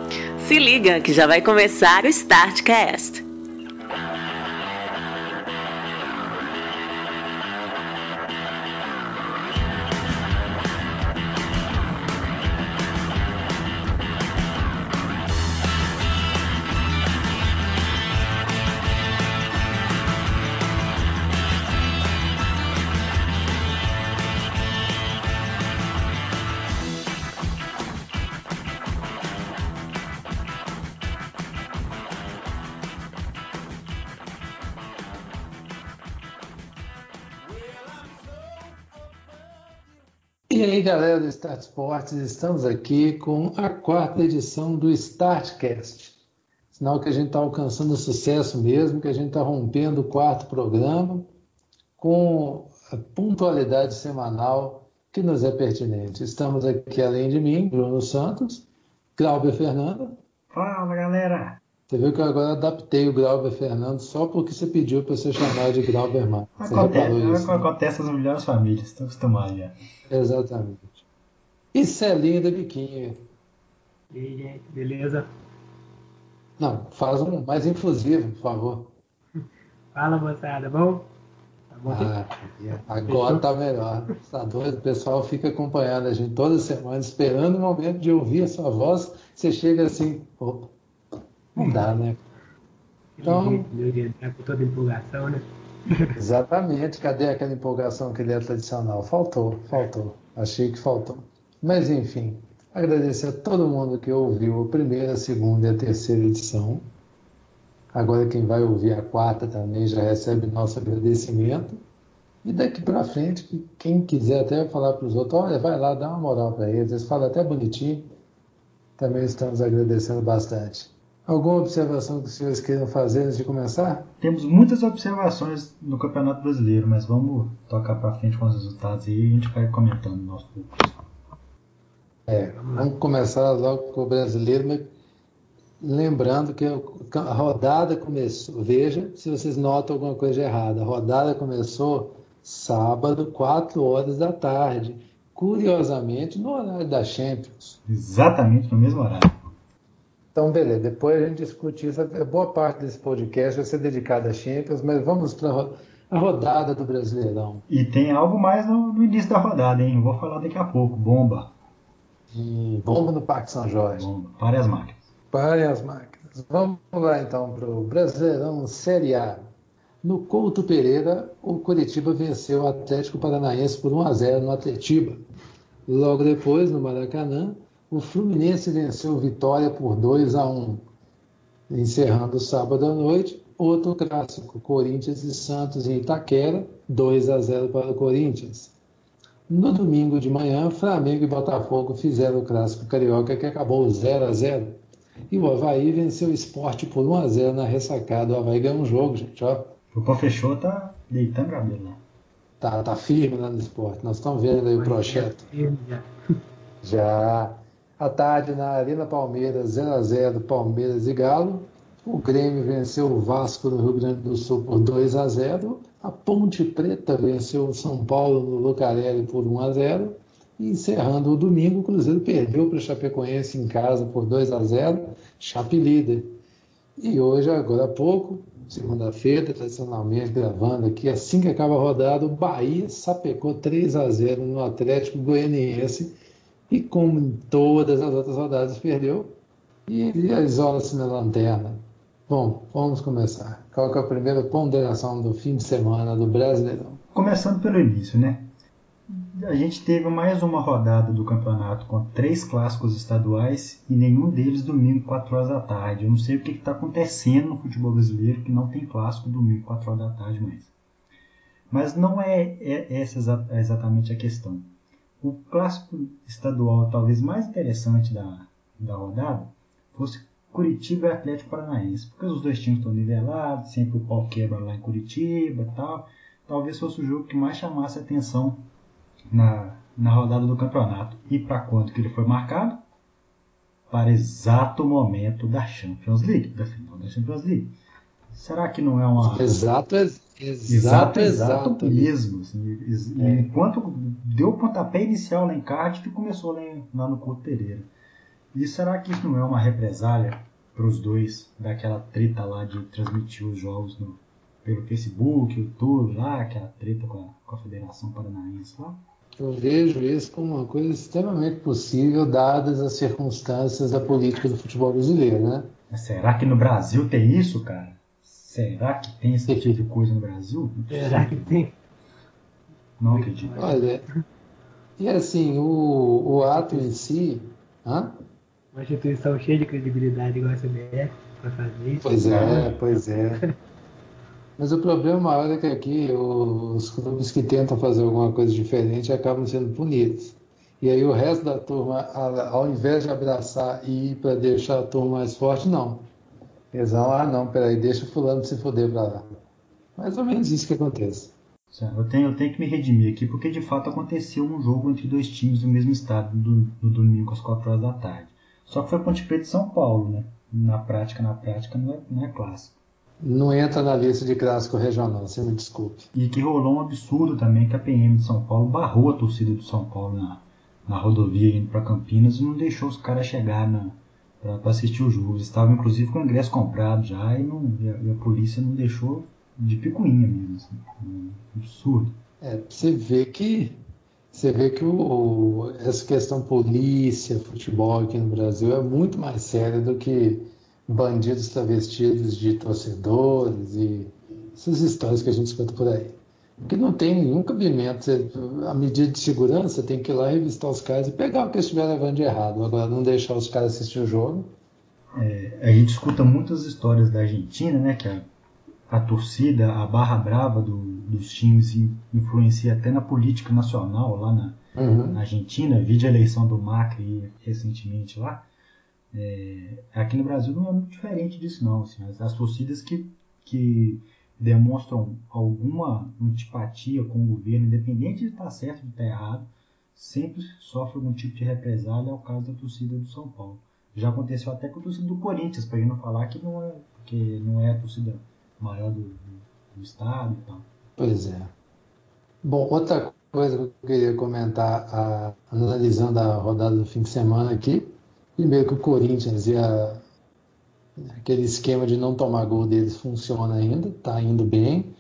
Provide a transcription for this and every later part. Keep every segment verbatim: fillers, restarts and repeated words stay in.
Se liga que já vai começar o StartCast. E aí, galera do Start Sports, estamos aqui com a quarta edição do StartCast. Sinal que a gente está alcançando sucesso mesmo, que a gente está rompendo o quarto programa com a pontualidade semanal que nos é pertinente. Estamos aqui, além de mim, Bruno Santos, Glauber Fernando. Fala, galera! Você viu que eu agora adaptei o Glauber Fernando só porque você pediu para você chamar de Glauber Marques. Você acontece, isso, acontece nas melhores famílias, estou acostumado já. Exatamente. E Celinho da Biquinha. E aí, gente, beleza? Não, faz um mais inclusivo, por favor. Fala, moçada, bom? Tá bom? Ah, agora tá melhor. Tá doido? O pessoal fica acompanhando a gente toda semana, esperando o momento de ouvir a sua voz. Você chega assim, opa, não dá, né? Então, tá com toda empolgação, né? Exatamente. Cadê aquela empolgação que ele é tradicional? Faltou, faltou. Achei que faltou. Mas, enfim, agradecer a todo mundo que ouviu a primeira, a segunda e a terceira edição. Agora quem vai ouvir a quarta também já recebe nosso agradecimento. E daqui para frente, quem quiser até falar para os outros, olha, vai lá, dá uma moral para eles. Eles falam até bonitinho. Também estamos agradecendo bastante. Alguma observação que os senhores queiram fazer antes de começar? Temos muitas observações no Campeonato Brasileiro, mas vamos tocar para frente com os resultados aí e a gente vai comentando no nosso público. É, vamos começar logo com o brasileiro, mas lembrando que a rodada começou, veja se vocês notam alguma coisa errada, a rodada começou sábado, quatro horas da tarde, curiosamente no horário da Champions. Exatamente no mesmo horário. Então, beleza, depois a gente discute isso. Boa parte desse podcast vai ser dedicada a Champions, mas vamos para a rodada do Brasileirão. E tem algo mais no, no início da rodada, hein? Eu vou falar daqui a pouco. Bomba. E bomba no Parque São Jorge. Bomba. Pare as máquinas. Pare as máquinas. Vamos lá, então, para o Brasileirão Série A. No Couto Pereira, o Coritiba venceu o Atlético Paranaense por um a zero no Atletiba. Logo depois, no Maracanã, o Fluminense venceu o Vitória por dois a um. Encerrando o sábado à noite, outro clássico, Corinthians e Santos em Itaquera, dois a zero para o Corinthians. No domingo de manhã, Flamengo e Botafogo fizeram o clássico carioca que acabou zero a zero. E o Avaí venceu o Sport por um a zero na ressacada. O Avaí ganhou um jogo, gente. Ó. O Pó fechou, tá deitando cabelo lá. Tá, tá firme lá no Sport. Nós estamos vendo aí o projeto. Já. À tarde, na Arena Palmeiras, zero a zero, Palmeiras e Galo. O Grêmio venceu o Vasco no Rio Grande do Sul por dois a zero. A Ponte Preta venceu o São Paulo no Lucarelli por um a zero. E encerrando o domingo, o Cruzeiro perdeu para o Chapecoense em casa por dois a zero. Chape líder. E hoje, agora há pouco, segunda-feira, tradicionalmente gravando aqui, assim que acaba a rodada, o Bahia sapecou três a zero no Atlético Goianiense. E como em todas as outras rodadas perdeu, e ele isola-se na lanterna. Bom, vamos começar. Qual que é a primeira ponderação do fim de semana do Brasileirão? Começando pelo início, né? A gente teve mais uma rodada do campeonato com três clássicos estaduais e nenhum deles domingo, quatro horas da tarde. Eu não sei o que está acontecendo no futebol brasileiro que não tem clássico domingo, quatro horas da tarde mais. Mas não é, é essa exatamente a questão. O clássico estadual talvez mais interessante da, da rodada fosse Curitiba e Atlético Paranaense, porque os dois times estão nivelados, sempre o pau quebra lá em Curitiba e tal. Talvez fosse o jogo que mais chamasse a atenção na, na rodada do campeonato. E para quando que ele foi marcado? Para exato momento da Champions League, da final da Champions League. Será que não é uma... Exato, exato, exato, exato mesmo. Assim, é. Enquanto deu o pontapé inicial lá em Cardiff, começou lá, em, lá no Couto Pereira. E será que isso não é uma represália para os dois, daquela treta lá de transmitir os jogos no, pelo Facebook, YouTube, lá, aquela treta com a, com a Federação Paranaense lá? Eu vejo isso como uma coisa extremamente possível, dadas as circunstâncias da política do futebol brasileiro, né? Mas será que no Brasil tem isso, cara? Será que tem esse tipo de coisa no Brasil? Será que tem? Não acredito. Olha, e assim, o, o ato em si... Hã? Uma instituição cheia de credibilidade igual a C B F para fazer isso. Pois é, pois é. Mas o problema maior é que aqui os clubes que tentam fazer alguma coisa diferente acabam sendo punidos. E aí o resto da turma, ao invés de abraçar e ir para deixar a turma mais forte, não. Eles vão, ah não, peraí, deixa o fulano se foder para lá. Mais ou menos isso que acontece. Eu tenho, eu tenho que me redimir aqui, porque de fato aconteceu um jogo entre dois times do mesmo estado no, no domingo às quatro horas da tarde. Só que foi Ponte Preta e São Paulo, né? Na prática, na prática não é, não é clássico. Não entra na lista de clássico regional, você me desculpe. E que rolou um absurdo também, que a P M de São Paulo barrou a torcida do São Paulo na, na rodovia indo para Campinas e não deixou os caras chegar para assistir o jogo. Eles estavam inclusive com o ingresso comprado já e, não, e, a, e a polícia não deixou de picuinha mesmo. Assim. Um absurdo. É, você vê que, você vê que o, essa questão polícia, futebol aqui no Brasil é muito mais séria do que bandidos travestidos de torcedores e essas histórias que a gente escuta por aí. Porque não tem nenhum cabimento. Você, a medida de segurança tem que ir lá revistar os caras e pegar o que eles estiverem levando de errado. Agora, não deixar os caras assistir o jogo. É, a gente escuta muitas histórias da Argentina, né? Que a, a torcida, a barra brava do, dos times influencia até na política nacional lá na, uhum. na Argentina. Vide a eleição do Macri recentemente lá. É, aqui no Brasil não é muito diferente disso não, assim, as, as torcidas que, que demonstram alguma antipatia com o governo, independente de estar certo ou de estar errado, sempre sofrem algum tipo de represália, é o caso da torcida do São Paulo. Já aconteceu até com a torcida do Corinthians, para gente não falar que não é, que não é a torcida maior do, do, do estado e tal. Pois é. Bom, outra coisa que eu queria comentar, a, analisando a rodada do fim de semana aqui, primeiro que o Corinthians e a, aquele esquema de não tomar gol deles funciona ainda, está indo bem,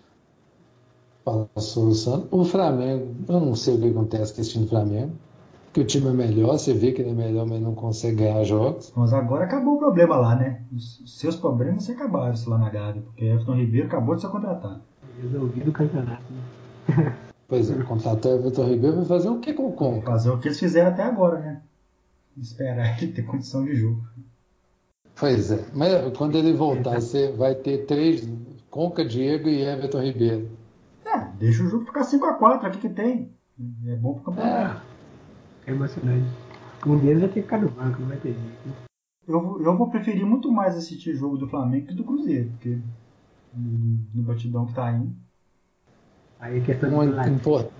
passou o Santos. O Flamengo, eu não sei o que acontece com esse time do Flamengo, porque o time é melhor, você vê que ele é melhor, mas não consegue ganhar jogos. Mas agora acabou o problema lá, né? Os seus problemas se acabaram lá na Gávea, porque Everton Ribeiro acabou de ser contratado. Resolvido o campeonato, né? Pois é, contratou o Everton Ribeiro vai fazer o que com o Conca? Fazer o que eles fizeram até agora, né? Esperar ele ter condição de jogo. Pois é, mas quando ele voltar, você vai ter três, Conca, Diego e Everton Ribeiro. É, deixa o jogo ficar cinco a quatro, aqui que tem. É bom pro campeonato. É, é emocionante. Um deles vai ter que ficar no banco, não vai ter jeito. Eu, eu vou preferir muito mais assistir jogo do Flamengo que do Cruzeiro, porque no, no batidão que tá indo. Aí a questão Muito do importante.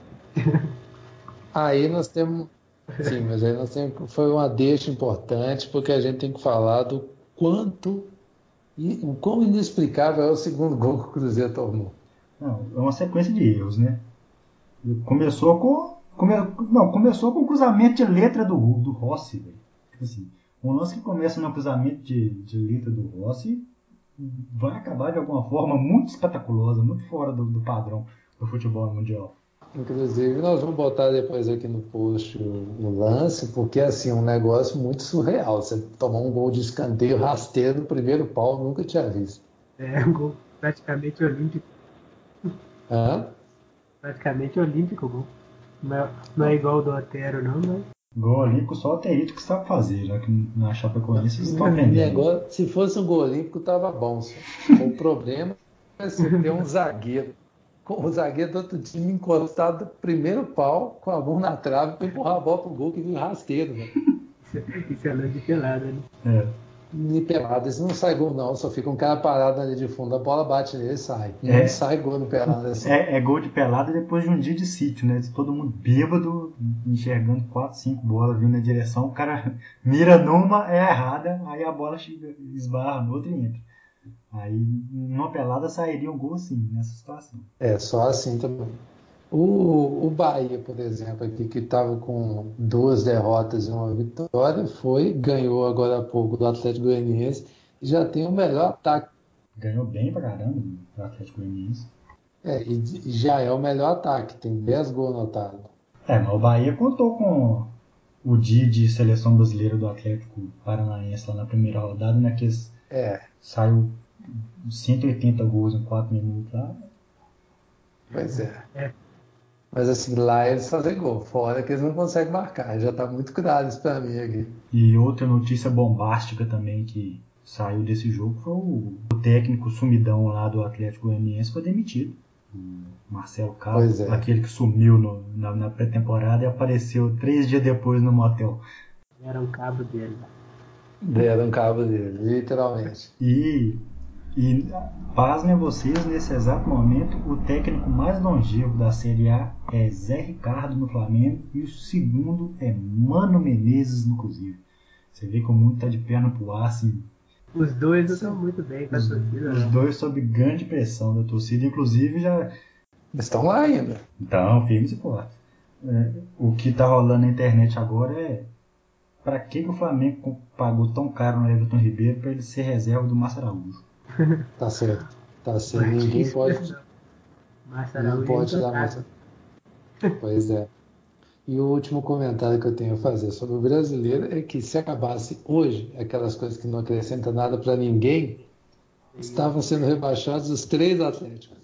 Aí nós temos... Sim, mas aí nós temos, foi uma deixa importante, porque a gente tem que falar do quanto e o quão inexplicável é o segundo gol que o Cruzeiro tomou. Não, é uma sequência de erros, né? Começou com, come, não, começou com o cruzamento de letra do, do Rossi, velho. Assim, um lance que começa no cruzamento de, de letra do Rossi vai acabar de alguma forma muito espetaculosa, muito fora do, do padrão do futebol mundial. Inclusive, nós vamos botar depois aqui no post o, o lance, porque assim, é um negócio muito surreal. Você tomar um gol de escanteio rasteiro no primeiro pau, nunca tinha visto. É um gol praticamente olímpico. Hã? Praticamente olímpico o gol. Não é, não é igual o do Otero, não, mas... Gol olímpico só o Terito que sabe fazer, já que na Chapecoense eles estão O aprendendo. negócio, se fosse um gol olímpico, tava bom. Só. O problema é você ter um zagueiro. Com o zagueiro do outro time encostado do primeiro pau, com a mão na trave, para empurrar a bola pro gol que viu rasteiro, velho. Isso é lance de pelada, né? É. E pelada, isso não sai gol, não. Só fica um cara parado ali de fundo, a bola bate nele e sai. Não é, sai gol no pelada. Assim. É, é gol de pelada depois de um dia de sítio, né? Todo mundo bêbado, enxergando quatro, cinco bolas vindo na direção, o cara mira numa, é errada, aí a bola chega, esbarra no outro e entra. Aí, numa pelada, sairia um gol assim, nessa situação. É, só assim também. O, o Bahia, por exemplo, aqui que estava com duas derrotas e uma vitória, foi, ganhou agora há pouco do Atlético Goianiense e já tem o melhor ataque. Ganhou bem pra caramba do Atlético Goianiense. É, e e já é o melhor ataque, tem dez gols anotados. É, mas o Bahia contou com o dia de seleção brasileira do Atlético Paranaense lá na primeira rodada, né? Que É, saiu cento e oitenta gols em quatro minutos lá. pois é. É. Mas assim, lá eles fazem gol, fora que eles não conseguem marcar, já tá muito claro isso pra mim aqui. E outra notícia bombástica também que saiu desse jogo foi o, o técnico sumidão lá do Atlético Goianiense foi demitido. O Marcelo Cabo, Pois é. aquele que sumiu no- na, na pré-temporada e apareceu três dias depois no motel. Era um cabo dele. Deram cabo dele, literalmente. E, e pasmem vocês, nesse exato momento, o técnico mais longevo da Série A é Zé Ricardo no Flamengo e o segundo é Mano Menezes no Cruzeiro. Você vê como o mundo tá de perna pro ar, assim, Os dois estão muito bem com a torcida. os né? dois sob grande pressão da torcida, inclusive já Eles estão lá ainda. estão firmes e fortes. É, o que tá rolando na internet agora é pra que, que o Flamengo pagou tão caro no Everton Ribeiro pra ele ser reserva do Márcio Araújo. Tá certo. Tá certo. Ninguém pode, Márcio não Araújo pode é dar intocável. mais. Pois é. E o último comentário que eu tenho a fazer sobre o brasileiro é que se acabasse hoje aquelas coisas que não acrescentam nada para ninguém, estavam sendo rebaixados os três Atléticos.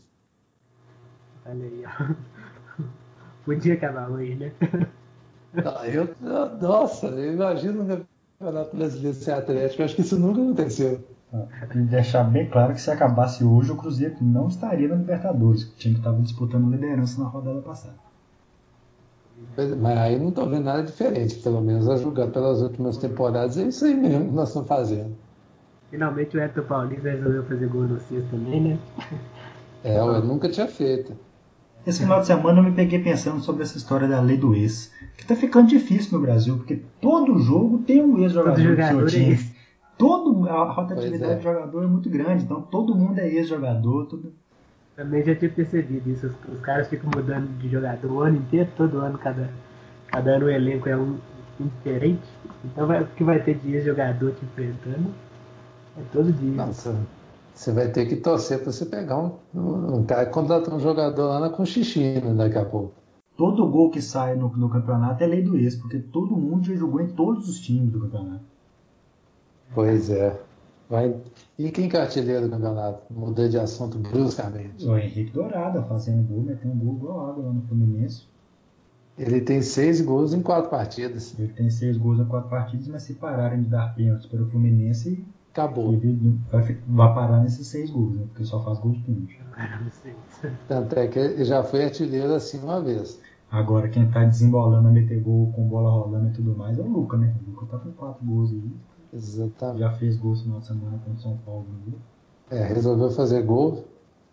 Olha aí, ó. Podia acabar hoje, né? Ah, eu, eu- nossa, eu imagino o Campeonato Brasileiro ser Atlético. Eu acho que isso nunca aconteceu. E deixar bem claro que se acabasse hoje, o Cruzeiro não estaria na Libertadores, que o time que estava disputando liderança na rodada passada. Pois é, mas aí não estou vendo nada diferente, pelo menos a julgar pelas últimas temporadas. É isso aí mesmo que nós estamos fazendo. Finalmente o Edson Paulista resolveu fazer gol no Cis também, né? É, eu nunca tinha feito. Esse final de semana eu me peguei pensando sobre essa história da lei do ex, que tá ficando difícil no Brasil, porque todo jogo tem um ex-jogador Todo do seu jogador é time. ex. Todo, a Pois rotatividade é. de jogador é muito grande, então todo mundo é ex-jogador. Todo... Também já tinha percebido isso. Os, os caras ficam mudando de jogador o ano inteiro, todo ano, cada, cada ano o elenco é um, um diferente. Então vai- o que vai ter de ex-jogador te enfrentando é todo dia. Nossa, você vai ter que torcer para você pegar um, um, um cara que contratar um jogador lá na Conchichina daqui a pouco. Todo gol que sai no, no campeonato é lei do ex, porque todo mundo já jogou em todos os times do campeonato. Pois é. Vai... E quem que é artilheiro do campeonato? Mudei de assunto bruscamente. O Henrique Dourado fazendo gol, metendo um gol igual água lá no Fluminense. Ele tem seis gols em quatro partidas. Ele tem seis gols em quatro partidas, mas se pararem de dar pênaltis para o Fluminense, Acabou. ele vai, fi- vai parar nesses seis gols, né? Porque só faz gols pênalti. Cara, não sei. Tanto é que ele já foi artilheiro assim uma vez. Agora quem tá desembolando a meter gol com bola rolando e tudo mais é o Luca, né? O Luca tá com quatro gols aí. Exatamente. Já fez gol no final de semana contra o São Paulo. Né? É, resolveu fazer gol.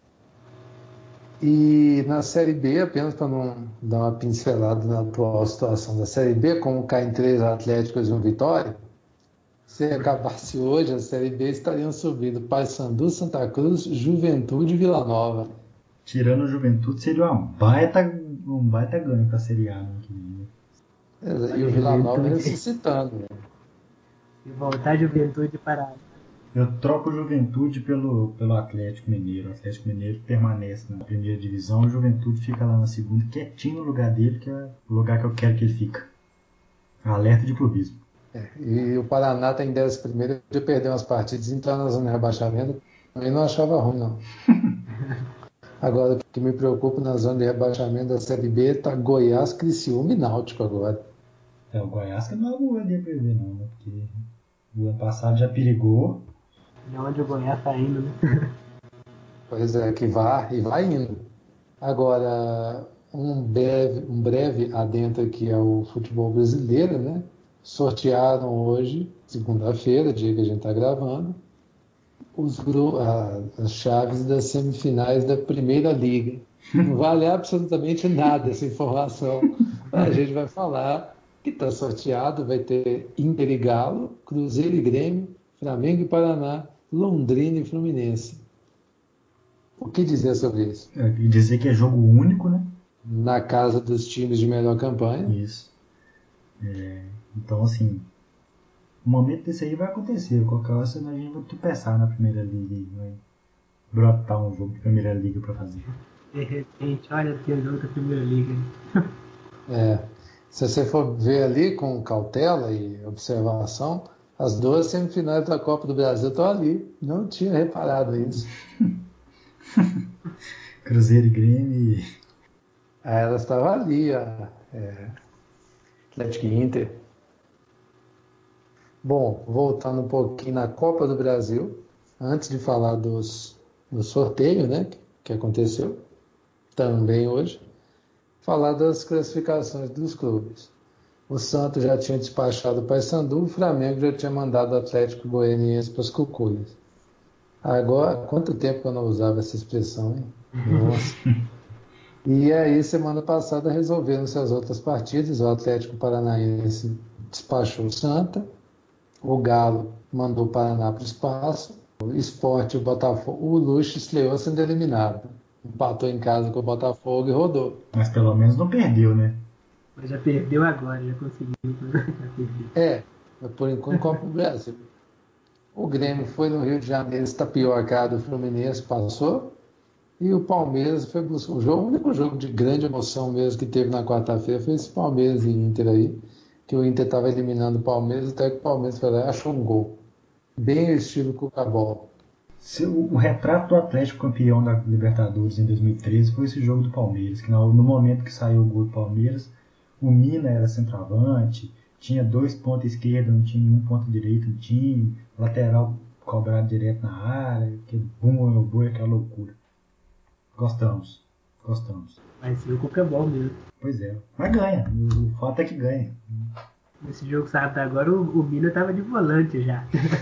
E na Série B, apenas para não dar uma pincelada na atual situação da Série B, como caem três Atléticos e um Vitória, se acabasse hoje a Série B, estariam subindo Paysandu, Santa Cruz, Juventude e Vila Nova. Tirando o Juventude, seria uma baita, um baita ganho pra Série A, né? Que vem. E o Vila Nova Juventude. ressuscitando. Né? Se voltar a juventude para. Eu troco o Juventude pelo, pelo Atlético Mineiro. O Atlético Mineiro permanece na primeira divisão, o Juventude fica lá na segunda, quietinho no lugar dele, que é o lugar que eu quero que ele fique. Alerta de clubismo. É, e o Paraná está em décimo primeiro, de perder umas partidas, entrar na zona de rebaixamento, também não achava ruim, não. Agora, o que me preocupa na zona de rebaixamento da Série B está Goiás, Criciúma e Náutico agora. É, o Goiás que não é o de prever, não, né? Porque o ano passado já perigou. De onde o Goiás tá indo, né? Pois é, que vai e vai indo. Agora, um breve, um breve adentro aqui ao futebol brasileiro, né? Sortearam hoje, segunda-feira, dia que a gente está gravando, os gru- a- as chaves das semifinais da Primeira Liga. Não vale absolutamente nada essa informação. A gente vai falar que está sorteado, vai ter Inter e Galo, Cruzeiro e Grêmio, Flamengo e Paraná, Londrina e Fluminense. O que dizer sobre isso? É, e dizer que é jogo único, né? na casa dos times de melhor campanha. Isso. É, então, assim, o momento desse aí vai acontecer. Qualquer hora a gente vai tropeçar na Primeira Liga e vai brotar um jogo de Primeira Liga pra fazer. De repente, olha, tem jogo da Primeira Liga. É, se você for ver ali com cautela e observação, as duas semifinais da Copa do Brasil estão ali. Não tinha reparado isso. Cruzeiro e Grêmio. Ah, elas estavam ali, a, é, Atlético e Inter. Bom, voltando um pouquinho na Copa do Brasil, antes de falar dos, do sorteio, né, que, que aconteceu também hoje, falar das classificações dos clubes. O Santos já tinha despachado o Paysandu, o Flamengo já tinha mandado o Atlético Goianiense para as cucuias. Agora, quanto tempo que eu não usava essa expressão, hein? Nossa. E aí, semana passada, resolveram-se as outras partidas. O Atlético Paranaense despachou o Santa, o Galo mandou o Paraná para o espaço, o Sport e o Botafogo, o Luxo estreou sendo eliminado. Empatou em casa com o Botafogo e rodou. Mas pelo menos não perdeu, né? Mas já perdeu agora, já conseguiu. Já perdeu. É, por enquanto, Copa do Brasil. O Grêmio foi no Rio de Janeiro, estapiorcado, o Fluminense passou. E o Palmeiras foi buscar o jogo, o único jogo de grande emoção mesmo que teve na quarta-feira foi esse Palmeiras e Inter aí, que o Inter estava eliminando o Palmeiras, até que o Palmeiras foi lá e achou um gol. Bem o estilo Cuca-Bol. O, o retrato do Atlético campeão da Libertadores em dois mil e treze foi esse jogo do Palmeiras, que no, no momento que saiu o gol do Palmeiras, o Mina era centroavante, tinha dois pontos esquerda, não tinha nenhum ponto direito no time, lateral cobrado direto na área, que bum, é o boi, aquela loucura. Gostamos, gostamos. Vai ser o Cuca-Bol mesmo. Pois é, mas ganha, o, o fato é que ganha. Nesse jogo sábado agora, o, o Mina tava de volante já.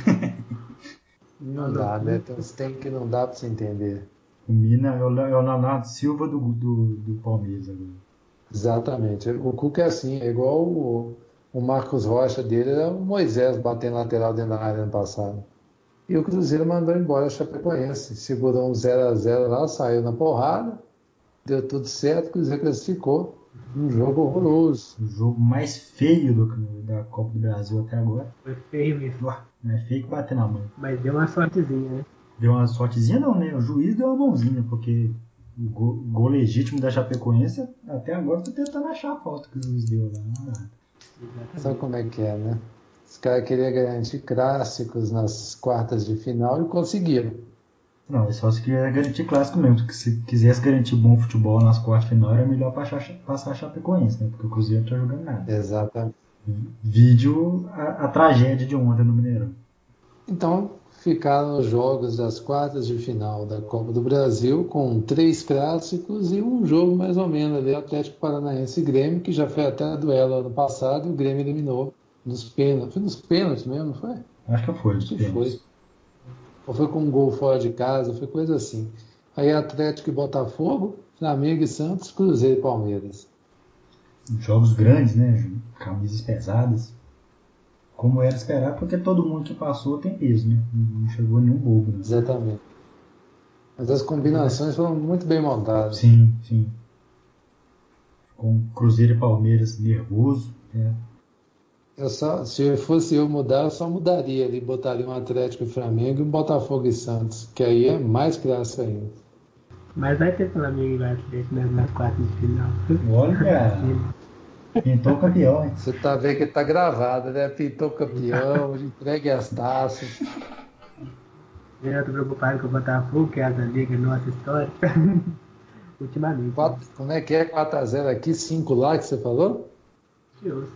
Não dá, né? Tem uns tempos que não dá pra você entender. O Mina é o, é o Leonardo Silva do, do, do Palmeiras agora. Exatamente. O Cuca é assim, é igual o, o Marcos Rocha dele, era o Moisés batendo lateral dentro da área ano passado. E o Cruzeiro mandou embora a Chapecoense. Segurou um zero a zero lá, saiu na porrada, deu tudo certo, o Cruzeiro classificou. Um jogo horroroso. O jogo mais feio do, da Copa do Brasil até agora. Foi feio mesmo. Ué, não é feio que bater na mão. Mas deu uma sortezinha, né? Deu uma sortezinha não, né? O juiz deu uma mãozinha, porque o gol, o gol legítimo da Chapecoense, até agora tô tentando achar a falta que o juiz deu lá. Não dá. Sabe como é que é, né? Os caras queriam garantir clássicos nas quartas de final e conseguiram. Não, é só se quiser garantir clássico mesmo. Porque se quisesse garantir bom futebol nas quartas de final, era melhor passar, passar a Chapecoense, né? Porque o Cruzeiro não tá jogando nada. Exatamente. Vídeo a, a tragédia de ontem no Mineirão. Então, ficaram os jogos das quartas de final da Copa do Brasil com três clássicos e um jogo mais ou menos ali, Atlético Paranaense e Grêmio, que já foi até duelo ano passado e o Grêmio eliminou nos pênaltis. Foi nos pênaltis mesmo, foi? Acho que foi, nos Acho que pênaltis. foi. Ou foi com um gol fora de casa, foi coisa assim. Aí Atlético e Botafogo, Flamengo e Santos, Cruzeiro e Palmeiras. Jogos grandes, né? Camisas pesadas. Como era esperar, porque todo mundo que passou tem peso, né? Não chegou nenhum bobo. Né? Exatamente. Mas as combinações foram muito bem montadas. Sim, sim. Com Cruzeiro e Palmeiras nervoso. É. Eu só, se eu fosse eu mudar, eu só mudaria ali, botaria um Atlético e Flamengo e um Botafogo e Santos, que aí é mais clássico ainda. Mas vai ter Flamengo e Atlético nas, nas quartas de final. Olha, pintou campeão, hein? Você tá vendo que tá gravado, né? Pintou campeão, entregue as taças. Eu tô preocupado com o Botafogo, que é a da Liga Nossa História. Ultimamente. Quatro, como é que é? quatro a zero aqui, cinco lá que você falou? Deus.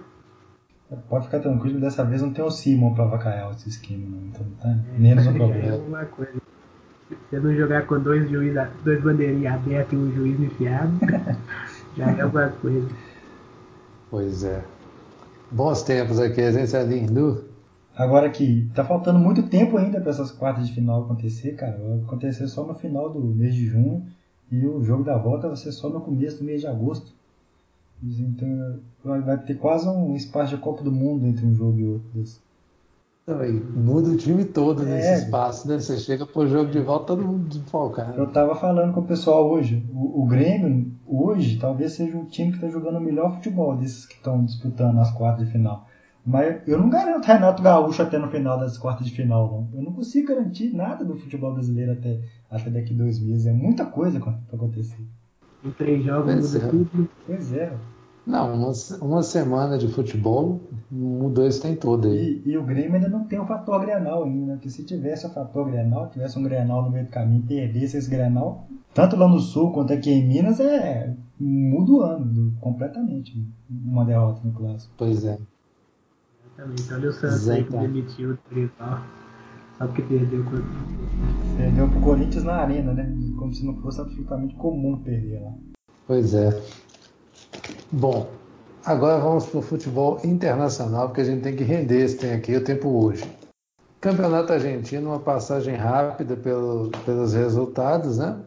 Pode ficar tranquilo, dessa vez não tem o Simon pra avacalhar esse esquema, não. Então tá menos um É problema. uma coisa. Se você não jogar com dois juízes, dois bandeirinhas abertos e um juiz enfiado, já é alguma coisa. Pois é. Bons tempos aqui, a gente é lindo. Agora que tá faltando muito tempo ainda para essas quartas de final acontecer, cara. Vai acontecer só no final do mês de junho e o jogo da volta vai ser só no começo do mês de agosto. Então vai ter quase um espaço de Copa do Mundo entre um jogo e outro. Também muda o time todo nesse É. espaço, né? Você chega pro jogo de volta, todo mundo desfalcado. Eu tava falando com o pessoal hoje, o, o Grêmio hoje talvez seja o time que tá jogando o melhor futebol desses que estão disputando as quartas de final. Mas eu não garanto Renato Gaúcho até no final das quartas de final, não. Eu não consigo garantir nada do futebol brasileiro até, até daqui a dois meses. É muita coisa pra acontecer. Em três jogos Pois muda é. tudo. Pois é. Não, uma, uma semana de futebol mudou esse tem todo aí. E, e o Grêmio ainda não tem o fator Grenal ainda, né? Porque se tivesse o fator Grenal, tivesse um Grenal no meio do caminho, perdesse esse Grenal, tanto lá no Sul quanto aqui em Minas, é muda o ano completamente. Uma derrota no Clássico. Pois é. Exatamente. Olha o Santos aí que Exatamente. demitiu o Trisal. Só porque perdeu com Perdeu pro Corinthians na arena, né? Como se não fosse absolutamente comum perder lá. Pois é. Bom, agora vamos para o futebol internacional, porque a gente tem que render esse tem aqui o tempo hoje. Campeonato Argentino, uma passagem rápida pelo, pelos resultados, né?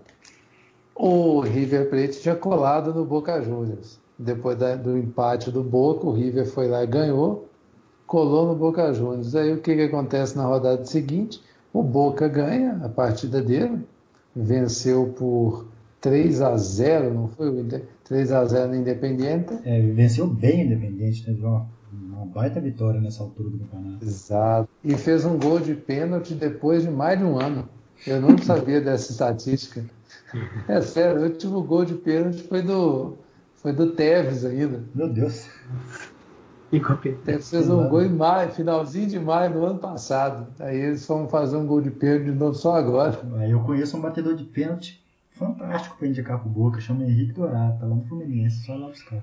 O River Plate tinha colado no Boca Juniors. Depois da, do empate do Boca, o River foi lá e ganhou, colou no Boca Juniors. Aí o que, que acontece na rodada seguinte? O Boca ganha a partida dele, venceu por três a zero, não foi? três a zero no Independiente. É, venceu bem o Independente, teve uma, uma baita vitória nessa altura do campeonato. Exato. E fez um gol de pênalti depois de mais de um ano. Eu não sabia dessa estatística. É sério, o último gol de pênalti foi do, foi do Tevez ainda. Meu Deus. incompetência. Tevez fez um gol em maio, finalzinho de maio do ano passado. Aí eles foram fazer um gol de pênalti de novo só agora. Aí eu conheço um batedor de pênalti fantástico para indicar pro Boca, chama Henrique Dourado, tá lá no Fluminense, só lá buscar.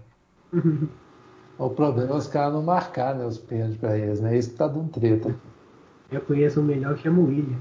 O problema é os caras não marcar, né, os pênaltis pra eles, né? Isso que tá dando treta. Eu conheço um melhor que chama William.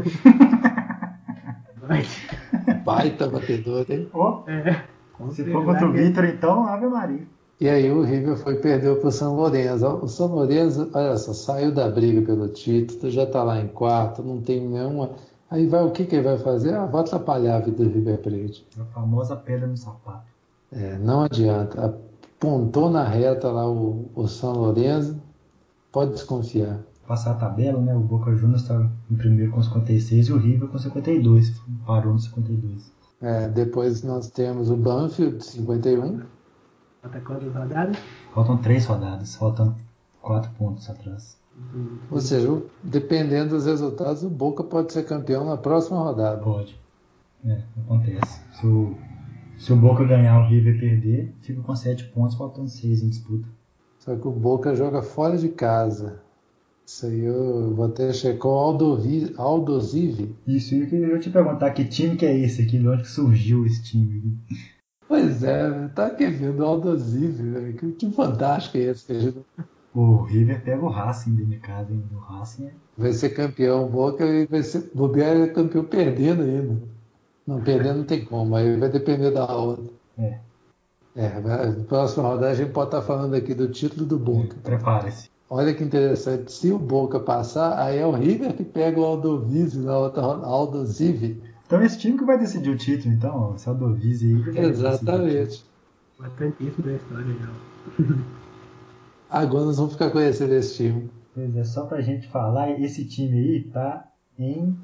Mas, Baita batedor, hein? Oh, é, se for contra o Vitor, então, Ave Maria. E aí o River foi perdeu pro São Lourenço. O São Lourenço, olha só, saiu da briga pelo título, já tá lá em quarto, não tem nenhuma. Aí vai, o que que ele vai fazer? Ah, vai atrapalhar a vida do River Plate. A famosa pedra no sapato. É, não adianta. Apontou na reta lá o, o São Lourenço, pode desconfiar. Passar a tabela, né? O Boca Juniors está em primeiro com cinquenta e seis e o River com cinquenta e dois. Parou no cinquenta e dois. É, depois nós temos o Banfield, cinquenta e um. falta quantas rodadas? Faltam três rodadas, faltam quatro pontos atrás. Ou seja, o- dependendo dos resultados, o Boca pode ser campeão na próxima rodada. Pode. É, acontece. Se o, se o Boca ganhar, o River perder, fica com sete pontos, faltando seis em disputa. Só que o Boca joga fora de casa. Isso aí eu vou até checar o Aldovi- Aldosivi. Isso, e eu queria te perguntar que time que é esse aqui, de onde que surgiu esse time aqui? Pois é, tá aqui vendo o Aldosivi, né? Que time fantástico é esse que a gente O River pega o Racing dentro de casa, hein? O Racing é... vai ser campeão. O Boca e vai ser bobear é campeão perdendo ainda. Não, perdendo não tem como, aí vai depender da outra. É, É, vai- na próxima rodada a gente pode estar falando aqui do título do Boca. prepare-se. Olha que interessante, se o Boca passar, aí é o River que pega o Aldosivi na outra rodada. Aldosivi. Então esse time que vai decidir o título, então, ó, esse Aldovise aí. que vai decidir o título. Exatamente. Importantíssimo da história já. Agora nós vamos ficar conhecendo esse time. Pois é, só pra gente falar, esse time aí tá em.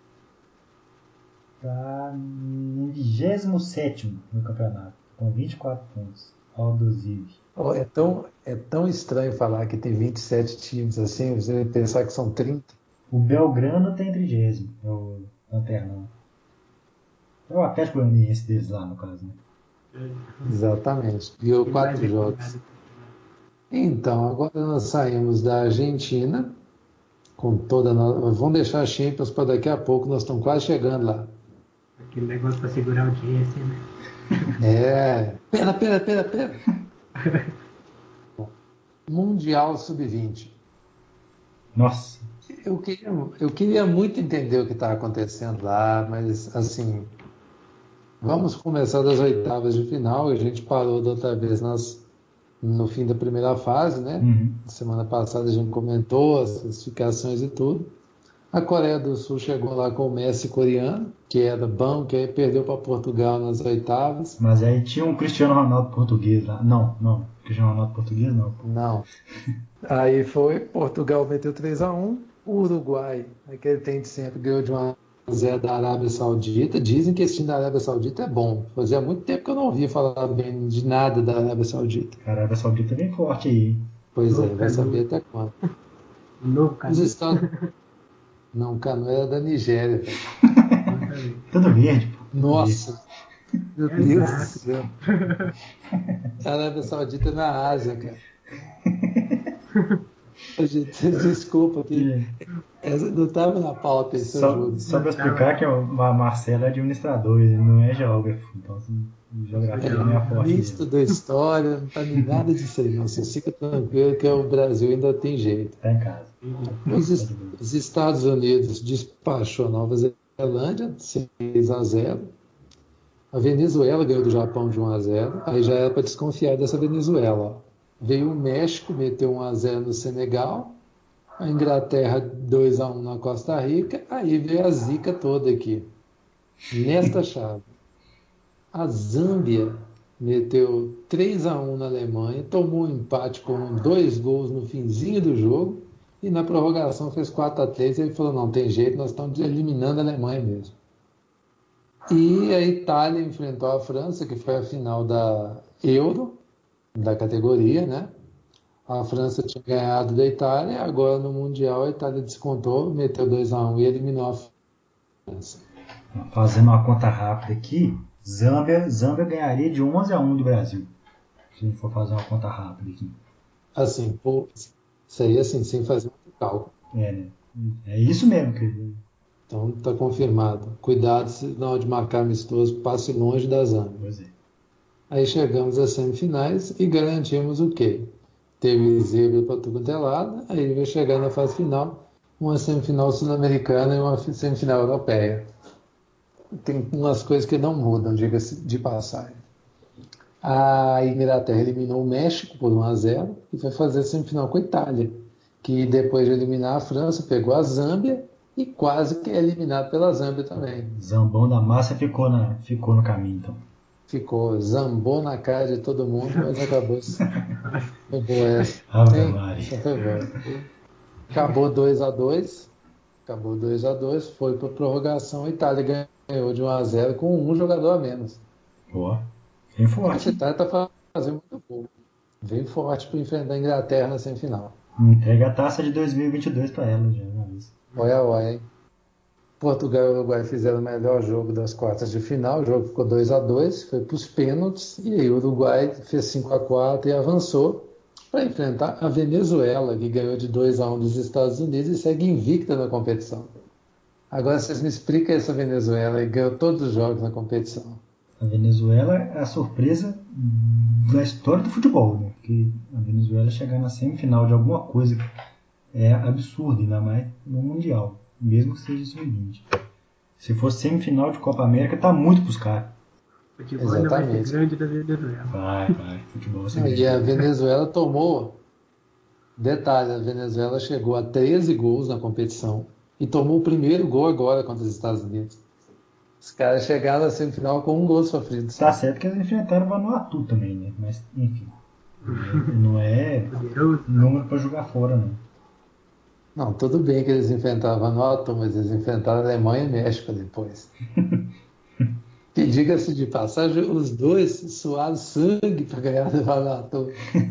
Tá em vigésimo sétimo no campeonato, com vinte e quatro pontos. Aldosivi. Oh, é, tão, é tão estranho falar que tem vinte e sete times assim, você pensar que são trinta. O Belgrano tá em trigésimo, é o Lanternão. É o Atlético Goianiense deles lá, no caso, né? Exatamente. Viu Ele vai quatro ver jogos. que nada. Então, agora nós saímos da Argentina, com toda a no... Vamos deixar a Champions para daqui a pouco, nós estamos quase chegando lá. Aquele negócio pra segurar a audiência, né? É. Pera, pera, pera, pera. Bom, Mundial sub vinte. Nossa, Eu queria, eu queria muito entender o que está acontecendo lá, mas assim, vamos começar das oitavas de final. A gente parou da outra vez nas, no fim da primeira fase, né? uhum. Semana passada a gente comentou as classificações e tudo. A Coreia do Sul chegou lá com o Messi coreano, que era bom, que aí perdeu para Portugal nas oitavas. Mas aí tinha um Cristiano Ronaldo português lá. Não, não. Cristiano Ronaldo português não. Não. Aí foi, Portugal meteu três a um. O Uruguai, aquele tem de sempre, ganhou de um a zero da Arábia Saudita. Dizem que esse time da Arábia Saudita é bom. Fazia muito tempo que eu não ouvia falar bem de nada da Arábia Saudita. A Arábia Saudita é bem forte aí. Pois é, vai saber até quando. Novo Canu. Os Estados... Não, o Canu era da Nigéria, velho. Tudo verde, pô. Nossa, meu É Deus do exato. céu. A Arábia Saudita é na Ásia, cara. Gente, desculpa, que essa não estava na pauta esse Só, jogo. só pra explicar que o Marcelo é administrador, ele não é geógrafo. Então, assim, geografia não é a forte Nem dele. estudou história, não tá nem nada disso aí, não. Você fica tranquilo que o Brasil ainda tem jeito. Tá em casa. Os, os Estados Unidos despachou a Nova Zelândia, seis a zero. A Venezuela ganhou do Japão de um a zero. Aí já era para desconfiar dessa Venezuela. Ó. Veio o México, meteu um a zero no Senegal. A Inglaterra dois a um na Costa Rica. Aí veio a zica toda aqui. Nesta chave. A Zâmbia meteu três a um na Alemanha, tomou um empate com dois gols no finzinho do jogo e na prorrogação fez quatro a três e ele falou, não tem jeito, nós estamos eliminando a Alemanha mesmo. E a Itália enfrentou a França, que foi a final da Euro, da categoria, né? A França tinha ganhado da Itália, agora no Mundial a Itália descontou, meteu dois a um e eliminou a França. Fazendo uma conta rápida aqui, Zâmbia, Zâmbia ganharia de onze a um do Brasil. Se a gente for fazer uma conta rápida aqui. Assim, pô, isso aí assim, sem fazer muito cálculo. É, né? É isso mesmo, que Então está confirmado. Cuidado se na hora de marcar amistoso, passe longe da Zâmbia. Pois é. Aí chegamos às semifinais e garantimos o quê? Teve zebra para tudo quanto é lado, aí vai chegar na fase final, uma semifinal sul-americana e uma semifinal europeia. Tem umas coisas que não mudam, diga-se de passagem. A Inglaterra eliminou o México por um a zero e foi fazer a semifinal com a Itália, que depois de eliminar a França, pegou a Zâmbia e quase que é eliminado pela Zâmbia também. Zambão da massa ficou, na, ficou no caminho, então. Ficou, zambou na cara de todo mundo, mas acabou. Foi boa essa. Ave Hein? Maria. Essa foi boa. Acabou dois a dois. Acabou dois a dois. Foi para prorrogação. A Itália ganhou de um a zero com um jogador a menos. Boa. Bem A forte. Itália está fazendo muito gol. Vem forte para enfrentar a Inglaterra na semifinal. Entrega a taça de dois mil e vinte e dois para ela, já. Olha, olha, hein? Portugal e Uruguai fizeram o melhor jogo das quartas de final. O jogo ficou dois a dois, foi para os pênaltis. E aí o Uruguai fez cinco a quatro e avançou para enfrentar a Venezuela, que ganhou de dois a um dos Estados Unidos e segue invicta na competição. Agora vocês me explicam essa Venezuela e ganhou todos os jogos na competição. A Venezuela é a surpresa da história do futebol, né? Porque a Venezuela chegar na semifinal de alguma coisa é absurdo, ainda mais no Mundial, mesmo que seja sub vinte. Se fosse semifinal de Copa América, tá muito pros caras. O futebol ainda vai ser Exatamente. grande da Venezuela. Vai, vai, futebol vai ser E a Venezuela tomou, detalhe, a Venezuela chegou a treze gols na competição e tomou o primeiro gol agora contra os Estados Unidos. Os caras chegaram na semifinal com um gol sofrido. Tá certo que eles enfrentaram o Vanuatu também, né? Mas, enfim, não é Poderoso. número pra jogar fora, não. Não, tudo bem que eles enfrentaram Vanuatu, mas eles enfrentaram a Alemanha e México depois. Que diga-se de passagem, os dois suaram sangue para ganhar do Vanuatu.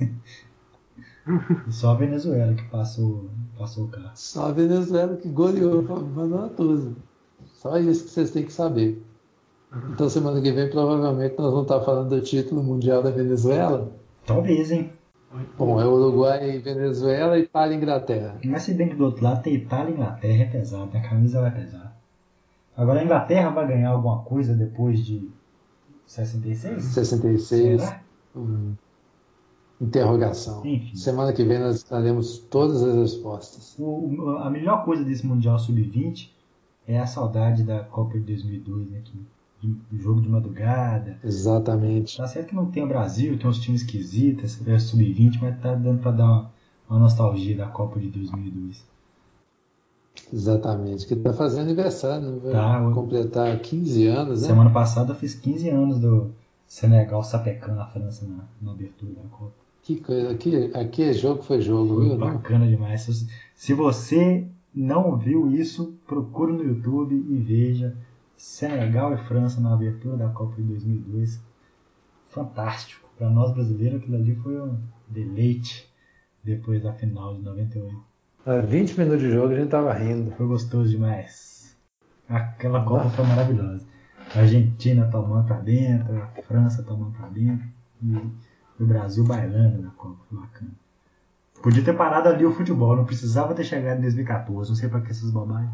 Só a Venezuela que passou, passou o carro. Só a Venezuela que goleou o Vanuatu. Só isso que vocês têm que saber. Então semana que vem provavelmente nós vamos estar falando do título mundial da Venezuela. Talvez, hein? Bom, é Uruguai e Venezuela, Itália e Inglaterra. Mas se bem que do outro lado tem Itália e Inglaterra, é pesado, né? A camisa vai pesar. Agora a Inglaterra vai ganhar alguma coisa depois de sessenta e seis? sessenta e seis. Será? Hum, interrogação. Enfim. Semana que vem nós daremos todas as respostas. O, a melhor coisa desse Mundial sub vinte é a saudade da Copa de dois mil e dois, né? Que, de, jogo de madrugada. Exatamente. Tá certo que não tem o Brasil, tem uns times esquisitos, é sub vinte, mas tá dando pra dar uma, uma nostalgia da Copa de dois mil e dois. Exatamente, que está fazendo aniversário, vai Tá, completar quinze anos, né? Semana passada eu fiz quinze anos do Senegal sapecando a França na, na abertura da Copa. Que coisa, aqui, aqui é jogo, foi jogo, Foi viu? bacana demais. Se, se você não viu isso, procure no YouTube e veja Senegal e França na abertura da Copa de dois mil e dois. Fantástico. Para nós brasileiros aquilo ali foi um deleite depois da final de noventa e oito. Ah, vinte minutos de jogo a gente tava rindo. Foi gostoso demais. Aquela Copa foi maravilhosa. A Argentina tomando pra dentro, a França tomando pra dentro e o Brasil bailando na Copa. Foi bacana. Podia ter parado ali o futebol, não precisava ter chegado em dois mil e quatorze. Não sei pra que essas bobagens.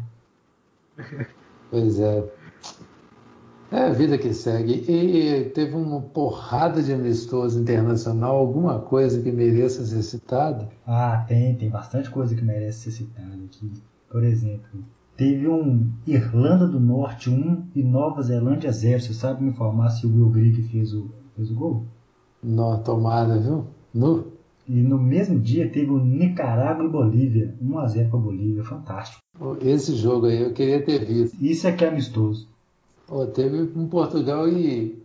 Pois é. É a vida que segue. E teve uma porrada de amistoso internacional, alguma coisa que mereça ser citada? Ah, tem, tem bastante coisa que merece ser citada aqui. Por exemplo, teve um Irlanda do Norte um e Nova Zelândia zero. Você sabe me informar se o Will Grigg fez o, fez o gol? Não, tomada, viu? No. E no mesmo dia teve o Nicarágua e Bolívia. um a zero para Bolívia. Fantástico. Esse jogo aí eu queria ter visto. Isso é que é amistoso. Oh, teve um Portugal e,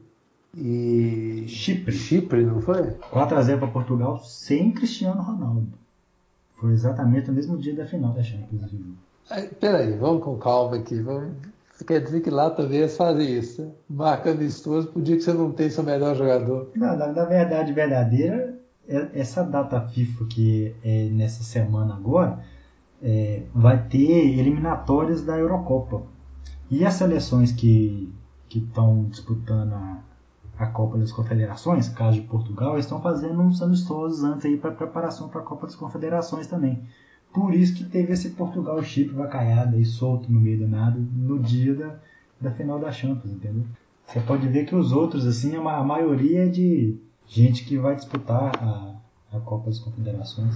e Chipre. Chipre, não foi? quatro a zero para Portugal sem Cristiano Ronaldo. Foi exatamente no mesmo dia da final da Champions. Aí, peraí, vamos com calma aqui. Vamos... Quer dizer que lá também eles fazem isso, né? Marca amistoso pro dia que você não tem seu melhor jogador. Não, na, na verdade verdadeira, essa data FIFA que é nessa semana agora, é, vai ter eliminatórias da Eurocopa. E as seleções que estão disputando a, a Copa das Confederações, caso de Portugal, eles estão fazendo uns amistosos antes aí para preparação para a Copa das Confederações também. Por isso que teve esse Portugal Chipre vacaiado aí solto no meio do nada no dia da, da final da Champions, entendeu? Você pode ver que os outros, assim, a, a maioria é de gente que vai disputar a, a Copa das Confederações.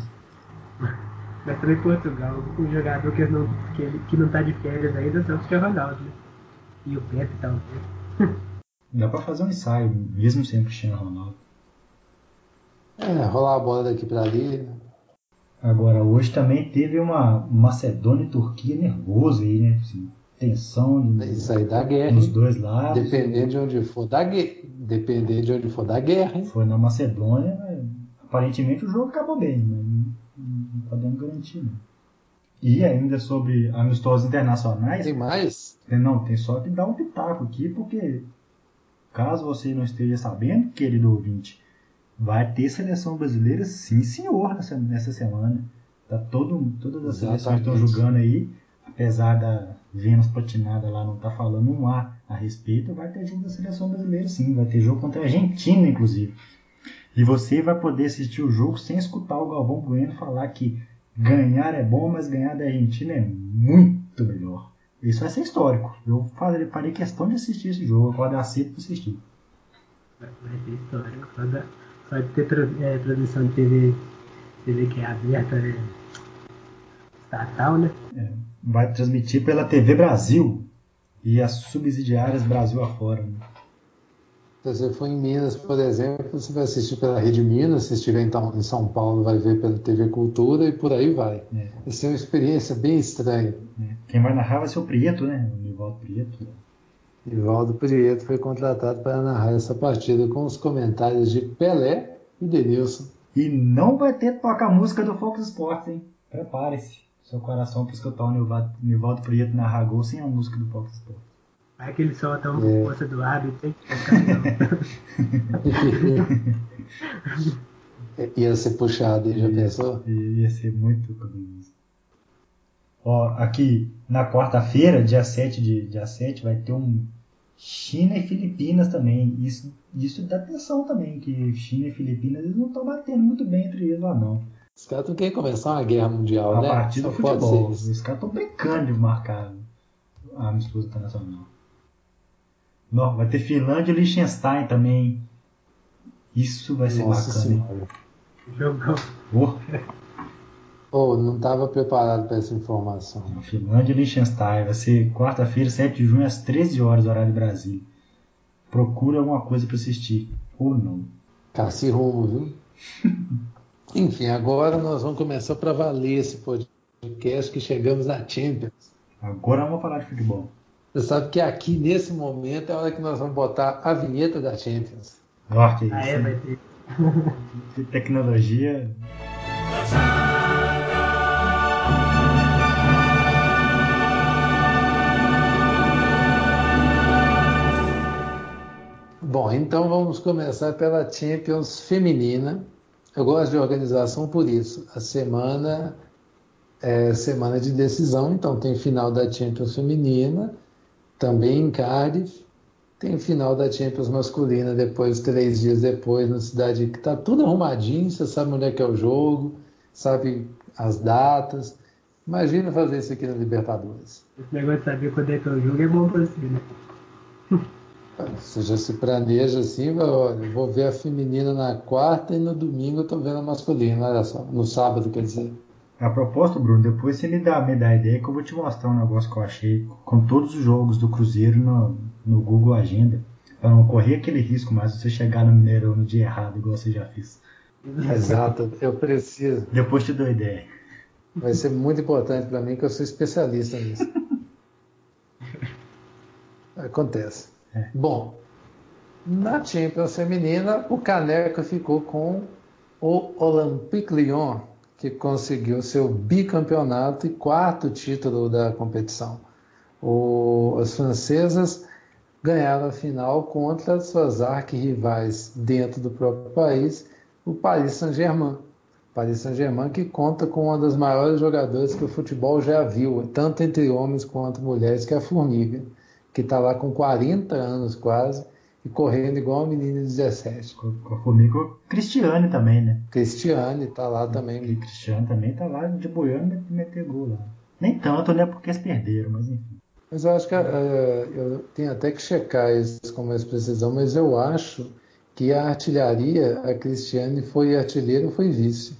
Mas também Portugal, o jogador que não, que, ele, que não tá de férias ainda são os que é Ronaldo, né? E o Pepe talvez. Dá pra fazer um ensaio, mesmo sem o Cristiano Ronaldo. É, rolar a bola daqui pra ali. Agora, hoje também teve uma Macedônia e Turquia nervoso aí, né? Assim, tensão de, Isso aí dá guerra, nos hein? dois lados. Dependendo de onde for, dá guerra. Dependendo de onde for, dá guerra, hein? Foi na Macedônia, mas, aparentemente o jogo acabou bem, mas não podemos garantir, não. E ainda sobre amistosos internacionais... Tem mais? Não, tem só que dar um pitaco aqui, porque caso você não esteja sabendo, querido ouvinte, vai ter seleção brasileira, sim senhor, nessa, nessa semana. Tá todo, todas as Exatamente. seleções estão jogando aí, apesar da Vênus patinada lá não tá falando um A a respeito, vai ter jogo da seleção brasileira sim, vai ter jogo contra a Argentina, inclusive. E você vai poder assistir o jogo sem escutar o Galvão Bueno falar que ganhar é bom, mas ganhar da Argentina é muito melhor. Isso vai ser histórico. Eu farei, farei questão de assistir esse jogo, acordar cedo para assistir. Vai ser histórico. Só, da, só de ter tra, é, transmissão de T V, T V que é aberta, é estatal, né? É, vai transmitir pela T V Brasil e as subsidiárias Brasil afora, né? Se você for em Minas, por exemplo, você vai assistir pela Rede Minas, se estiver então em São Paulo, vai ver pela T V Cultura e por aí vai. É. Essa é uma experiência bem estranha. É. Quem vai narrar vai ser o Prieto, né? O Nivaldo Prieto. Nivaldo Prieto foi contratado para narrar essa partida com os comentários de Pelé e Denilson. E não vai ter que tocar a música do Fox Sports, hein? Prepare-se. Seu coração para escutar o Nivaldo, Nivaldo Prieto narrar gol sem a música do Fox Sports. Vai que ele solta uma É. força do hábito, tem que Ia ser puxado, hein? Já ia, pensou? Ia ser muito cabuloso. Ó, aqui na quarta-feira, dia sete, de, dia sete, vai ter um China e Filipinas também. Isso, isso dá atenção também, que China e Filipinas eles não estão batendo muito bem entre eles lá, não. Os caras não querem começar uma guerra mundial, A né? partir do Só pode futebol. ser isso. Os caras estão brincando de marcar a amistoso internacional. Não, vai ter Finlândia e Liechtenstein também. Isso vai ser Nossa bacana, hein? Senhora. jogão. Oh, Oh, não estava preparado para essa informação. Finlândia e Liechtenstein. Vai ser quarta-feira, sete de junho, às treze horas, horário de Brasília. Procura alguma coisa para assistir. Ou não. Cassi rumo, viu? Enfim, agora nós vamos começar para valer esse podcast. podcast que chegamos na Champions. Agora vamos falar de futebol. Você sabe que aqui, nesse momento, é a hora que nós vamos botar a vinheta da Champions. Ó, que isso. Ah, é, vai ter. Que tecnologia. Bom, então vamos começar pela Champions feminina. Eu gosto de organização por isso. A semana é semana de decisão, então tem final da Champions feminina, também em Cardiff. Tem final da Champions masculina depois, três dias depois, na cidade que está tudo arrumadinho, você sabe onde é que é o jogo, sabe as datas. Imagina fazer isso aqui na Libertadores. Esse negócio de saber quando é que é o jogo é bom pra você, né? Você já se planeja assim, olha, vou ver a feminina na quarta e no domingo eu tô vendo a masculina, olha só, no sábado, quer dizer. A propósito, Bruno, depois você me dá, me dá a ideia que eu vou te mostrar um negócio que eu achei com todos os jogos do Cruzeiro no, no Google Agenda, para não correr aquele risco mais de você chegar no Mineirão no dia errado, igual você já fez. Exato, eu preciso. Depois te dou ideia. Vai ser muito importante para mim, que eu sou especialista nisso. Acontece. É. Bom, na Champions feminina, o Caneca ficou com o Olympique Lyon, que conseguiu seu bicampeonato e quarto título da competição. O, as francesas ganharam a final contra suas arquirrivais dentro do próprio país, o Paris Saint-Germain. Paris Saint-Germain que conta com uma das maiores jogadoras que o futebol já viu, tanto entre homens quanto mulheres, que é a Formiga, que está lá com quarenta anos quase, e correndo igual uma menina de dezessete. Com, com a Formiga, o Cristiane também, né? Cristiane está lá também. O Cristiane também está lá de boiando e meter gol lá. Nem tanto, né? Porque eles perderam, mas enfim. Mas eu acho que uh, eu tenho até que checar isso com mais precisão, mas eu acho que a artilharia, a Cristiane foi artilheira ou foi vice?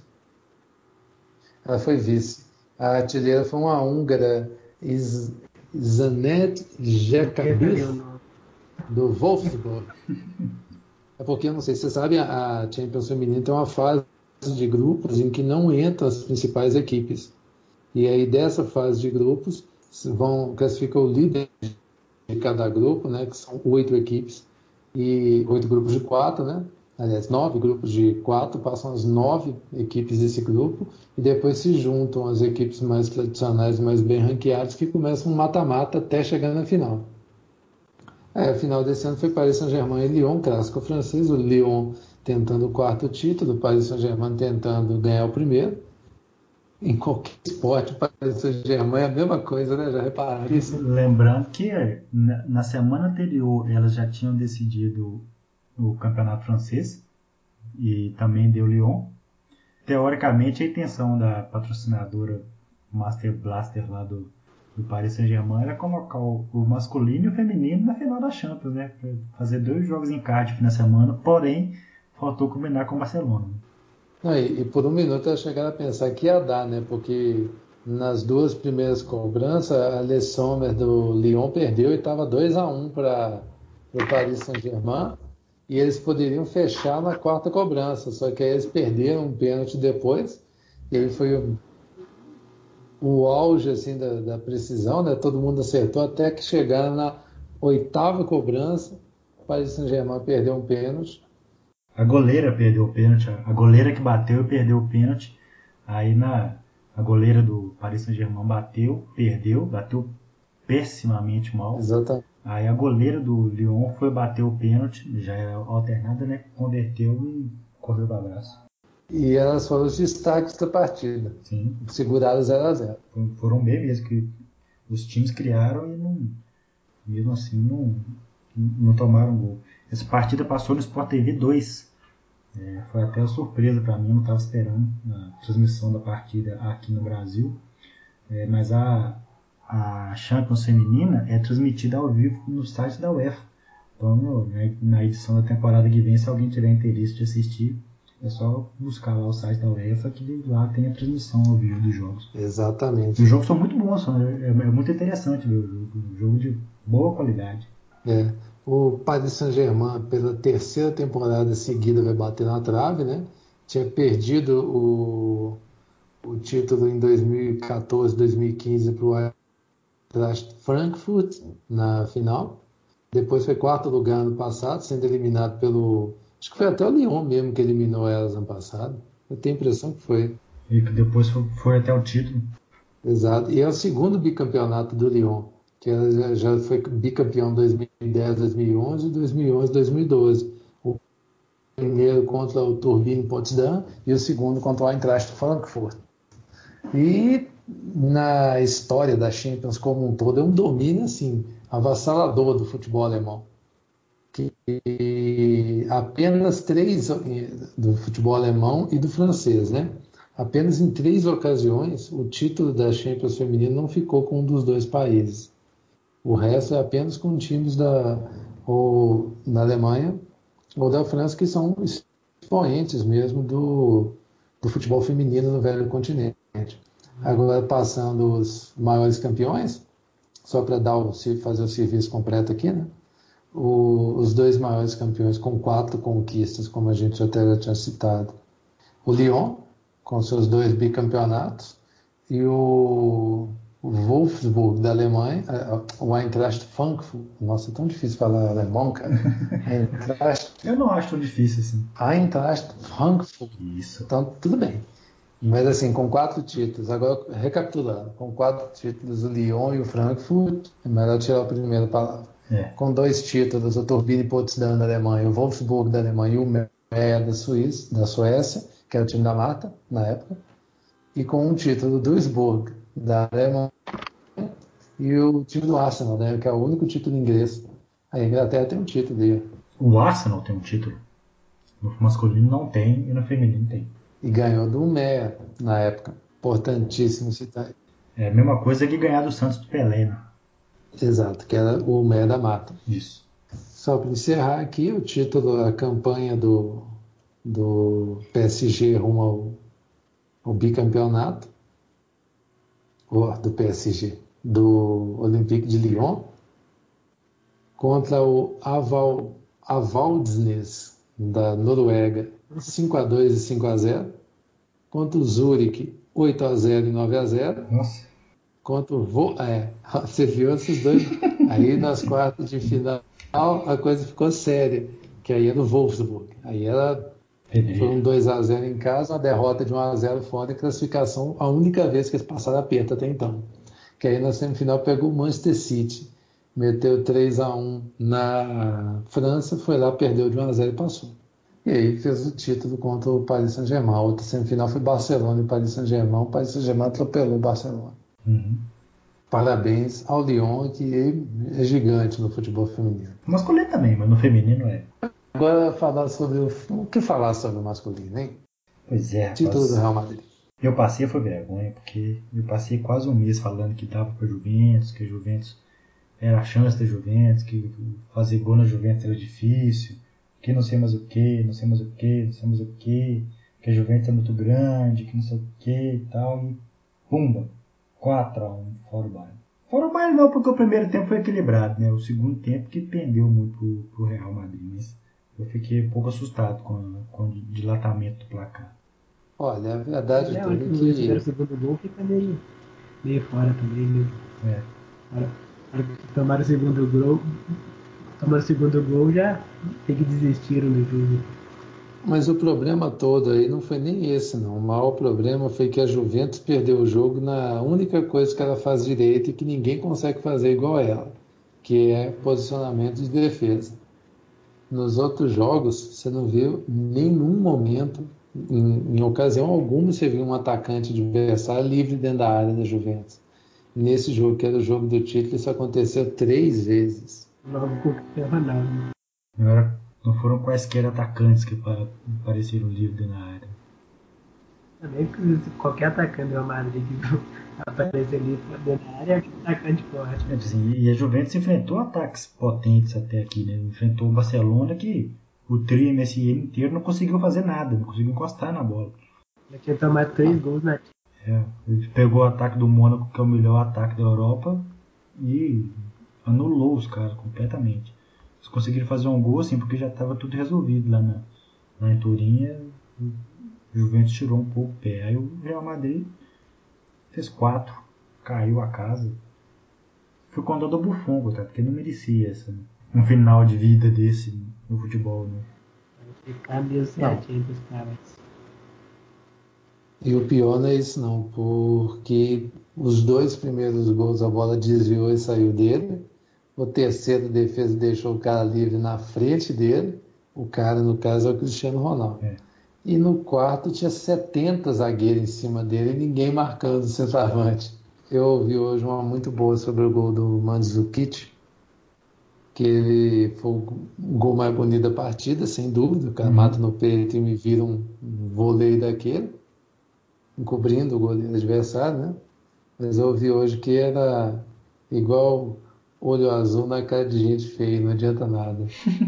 Ela foi vice. A artilheira foi uma húngara, Is, Zanet Jekabir, do Wolfsburg. É porque, eu não sei, você sabe, a Champions Feminina tem uma fase de grupos em que não entram as principais equipes. E aí, dessa fase de grupos, vão classificar o líder de cada grupo, né, que são oito equipes, e oito grupos de quatro, né? Aliás, nove grupos de quatro, passam as nove equipes desse grupo, e depois se juntam as equipes mais tradicionais, mais bem ranqueadas, que começam um mata-mata até chegar na final. É, a final desse ano foi Paris Saint-Germain e Lyon, clássico francês, o Lyon tentando o quarto título, o Paris Saint-Germain tentando ganhar o primeiro. Em qualquer esporte, o Paris Saint-Germain é a mesma coisa, né? Já repararam isso? Lembrando que na, na semana anterior elas já tinham decidido o campeonato francês e também deu Lyon. Teoricamente, a intenção da patrocinadora Master Blaster lá do, do Paris Saint-Germain era colocar o, o masculino e o feminino na final da Champions, né? Pra fazer dois jogos em Cardiff na semana, porém faltou combinar com o Barcelona. Não, e, e por um minuto eu chegaram a pensar que ia dar, né? Porque nas duas primeiras cobranças, a Le Sommer do Lyon perdeu e estava dois a um para o Paris Saint-Germain. E eles poderiam fechar na quarta cobrança, só que aí eles perderam um pênalti depois, e aí foi o, o auge assim, da, da precisão, né? Todo mundo acertou, até que chegaram na oitava cobrança, o Paris Saint-Germain perdeu um pênalti. A goleira perdeu o pênalti, a goleira que bateu e perdeu o pênalti, aí na, a goleira do Paris Saint-Germain bateu, perdeu, bateu pessimamente mal. Exatamente. Aí a goleira do Lyon foi bater o pênalti, já era alternada, né? Converteu e correu para o abraço. E elas foram os destaques da partida. Sim. Seguraram zero a zero. Foram bem mesmo, que os times criaram e não, mesmo assim não, não tomaram gol. Essa partida passou no Sport T V dois. É, foi até uma surpresa para mim, eu não estava esperando a transmissão da partida aqui no Brasil. É, mas a A Champions feminina é transmitida ao vivo no site da UEFA. Então, meu, na edição da temporada que vem, se alguém tiver interesse de assistir, é só buscar lá o site da UEFA, que lá tem a transmissão ao vivo dos jogos. Exatamente. Os jogos são muito bons, são, é, é muito interessante ver o jogo. Um jogo de boa qualidade. É. O Paris Saint-Germain, pela terceira temporada seguida, vai bater na trave, né? Tinha perdido o o título em dois mil e quatorze, dois mil e quinze para o Eintracht Frankfurt na final. Depois foi quarto lugar ano passado, sendo eliminado pelo... Acho que foi até o Lyon mesmo que eliminou elas ano passado. Eu tenho a impressão que foi. E que depois foi, foi até o título. Exato. E é o segundo bicampeonato do Lyon, que ela já foi bicampeão em dois mil e dez, dois mil e onze, dois mil e onze, dois mil e doze. O primeiro contra o Turbine Potsdam e o segundo contra o Eintracht Frankfurt. E na história da Champions como um todo é um domínio assim, avassalador do futebol alemão. Que apenas três do futebol alemão e do francês, né? Apenas em três ocasiões o título da Champions feminino não ficou com um dos dois países. O resto é apenas com times da ou da Alemanha ou da França, que são expoentes mesmo do, do futebol feminino no velho continente. Agora, passando os maiores campeões, só para dar o, fazer o serviço completo aqui, né? O, os dois maiores campeões com quatro conquistas, como a gente até já tinha citado. O Lyon, com seus dois bicampeonatos, e o, o Wolfsburg da Alemanha, o Eintracht Frankfurt. Nossa, é tão difícil falar alemão, cara. Eintracht, Eu não acho tão difícil assim. Eintracht Frankfurt. Isso. Então, tudo bem. Mas assim, com quatro títulos, agora recapitulando, com quatro títulos, o Lyon e o Frankfurt, é melhor tirar a primeira palavra. É. Com dois títulos, o Turbine Potsdam da Alemanha, o Wolfsburg da Alemanha e o Meyer da, Suíça, da Suécia, que era o time da Marta na época, e com um título do Duisburg da Alemanha e o time do Arsenal, né, que é o único título inglês. A Inglaterra tem um título aí. O Arsenal tem um título. No masculino não tem e no feminino tem. E ganhou do Meyer na época. Importantíssimo citar. É a mesma coisa que ganhar do Santos do Pelé, né? Exato, que era o Meyer da Mata. Isso. Só para encerrar aqui, o título, a campanha do, do P S G rumo ao, ao bicampeonato, ou do P S G, do Olympique de Lyon, contra o Aval, Avaldsnes, da Noruega, cinco a dois e cinco a zero, contra o Zurich, oito a zero e nove a zero. Nossa. Contra o Vo... é, você viu esses dois? Aí nas quartas de final a coisa ficou séria, que aí era o Wolfsburg. Aí era foi um dois a zero em casa, uma derrota de um a zero fora e classificação, a única vez que eles passaram aperto até então. Que aí na semifinal pegou o Manchester City, meteu três a um na França, foi lá, perdeu de um a zero e passou. E aí fez o título contra o Paris Saint-Germain. A outra semifinal foi Barcelona e Paris Saint-Germain. O Paris Saint-Germain atropelou o Barcelona. Uhum. Parabéns ao Lyon, que é gigante no futebol feminino. O masculino também, mas no feminino é. Agora falar sobre o, o que falar sobre o masculino, hein? Pois é. Título rapaz. do Real Madrid. Eu passei foi vergonha, porque eu passei quase um mês falando que dava para Juventus, que a Juventus era a chance da Juventus, que fazer gol na Juventus era difícil, que não sei mais o que, não sei mais o que, não sei mais o que, que a Juventus é muito grande, que não sei o que e tal, e pumba, quatro a um, fora o Bayern. Fora o Bayern não, porque o primeiro tempo foi equilibrado, né? O segundo tempo que pendeu muito pro, pro Real Madrid, mas eu fiquei um pouco assustado com, a, com o dilatamento do placar. Olha, a verdade é, é toda que... que... O segundo gol fica meio, meio fora também, né? É. Para, para tomar o segundo gol, tomar o segundo gol já tem que desistir do jogo. Mas o problema todo aí não foi nem esse, não. O maior problema foi que a Juventus perdeu o jogo na única coisa que ela faz direito e que ninguém consegue fazer igual a ela, que é posicionamento de defesa. Nos outros jogos, você não viu nenhum momento, em, em ocasião alguma, você viu um atacante adversário livre dentro da área da Juventus. Nesse jogo, que era o jogo do título, isso aconteceu três vezes. Logo com o Ronaldo. Não, era, não foram quaisquer atacantes que apareceram livres na área. Também qualquer atacante do Real Madrid que aparecer ali dentro da área é um atacante forte. É, assim, e a Juventus enfrentou ataques potentes até aqui, né? Enfrentou o Barcelona, que o trio M S N inteiro não conseguiu fazer nada, não conseguiu encostar na bola. Já tinha tomado três gols na time. É, ele pegou o ataque do Mônaco, que é o melhor ataque da Europa, e anulou os caras completamente. Eles conseguiram fazer um gol assim, porque já estava tudo resolvido lá, na, lá em Turim. O Juventus tirou um pouco o pé. Aí o Real Madrid fez quatro, caiu a casa. Foi contra do Buffon, coitado, porque não merecia essa, um final de vida desse no futebol, né? Vai ficar meio certinho pros caras. E o pior não é isso não, porque os dois primeiros gols a bola desviou e saiu dele. O terceiro defesa deixou o cara livre na frente dele. O cara, no caso, é o Cristiano Ronaldo. É. E no quarto tinha setenta zagueiros em cima dele e ninguém marcando o centroavante. Eu ouvi hoje uma muito boa sobre o gol do Mandzukic, que ele foi o gol mais bonito da partida, sem dúvida. O cara Uhum. mata no peito e me vira um voleio daquele, encobrindo o goleiro adversário, né? Mas eu ouvi hoje que era igual olho azul na cara de gente feia, não adianta nada.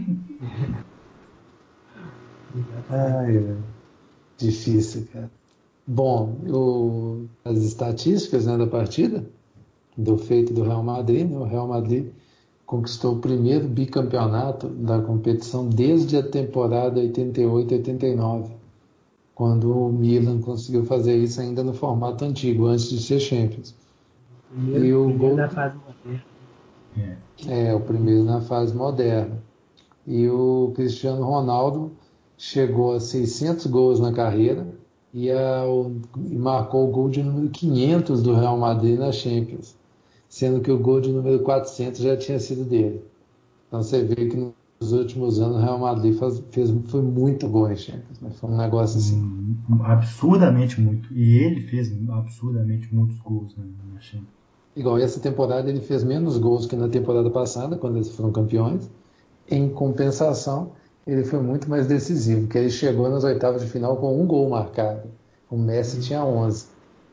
Ai, é difícil, cara. Bom, o- as estatísticas, né, da partida, do feito do Real Madrid, né? O Real Madrid conquistou o primeiro bicampeonato da competição desde a temporada oitenta e oito oitenta e nove, quando o Milan conseguiu fazer isso ainda no formato antigo, antes de ser Champions. Primeiro, E o primeiro gol da fase moderna. É. é o primeiro na fase moderna. E o Cristiano Ronaldo chegou a seiscentos gols na carreira e, a, o- e marcou o gol de número quinhentos do Real Madrid na Champions, sendo que o gol de número quatrocentos já tinha sido dele. Então você vê que nos últimos anos o Real Madrid faz, fez, foi muito bom em Champions, mas foi um negócio assim. Hum, absurdamente muito. E ele fez absurdamente muitos gols, né, na Champions. Igual essa temporada ele fez menos gols que na temporada passada, quando eles foram campeões. Em compensação, ele foi muito mais decisivo, porque ele chegou nas oitavas de final com um gol marcado. O Messi tinha onze.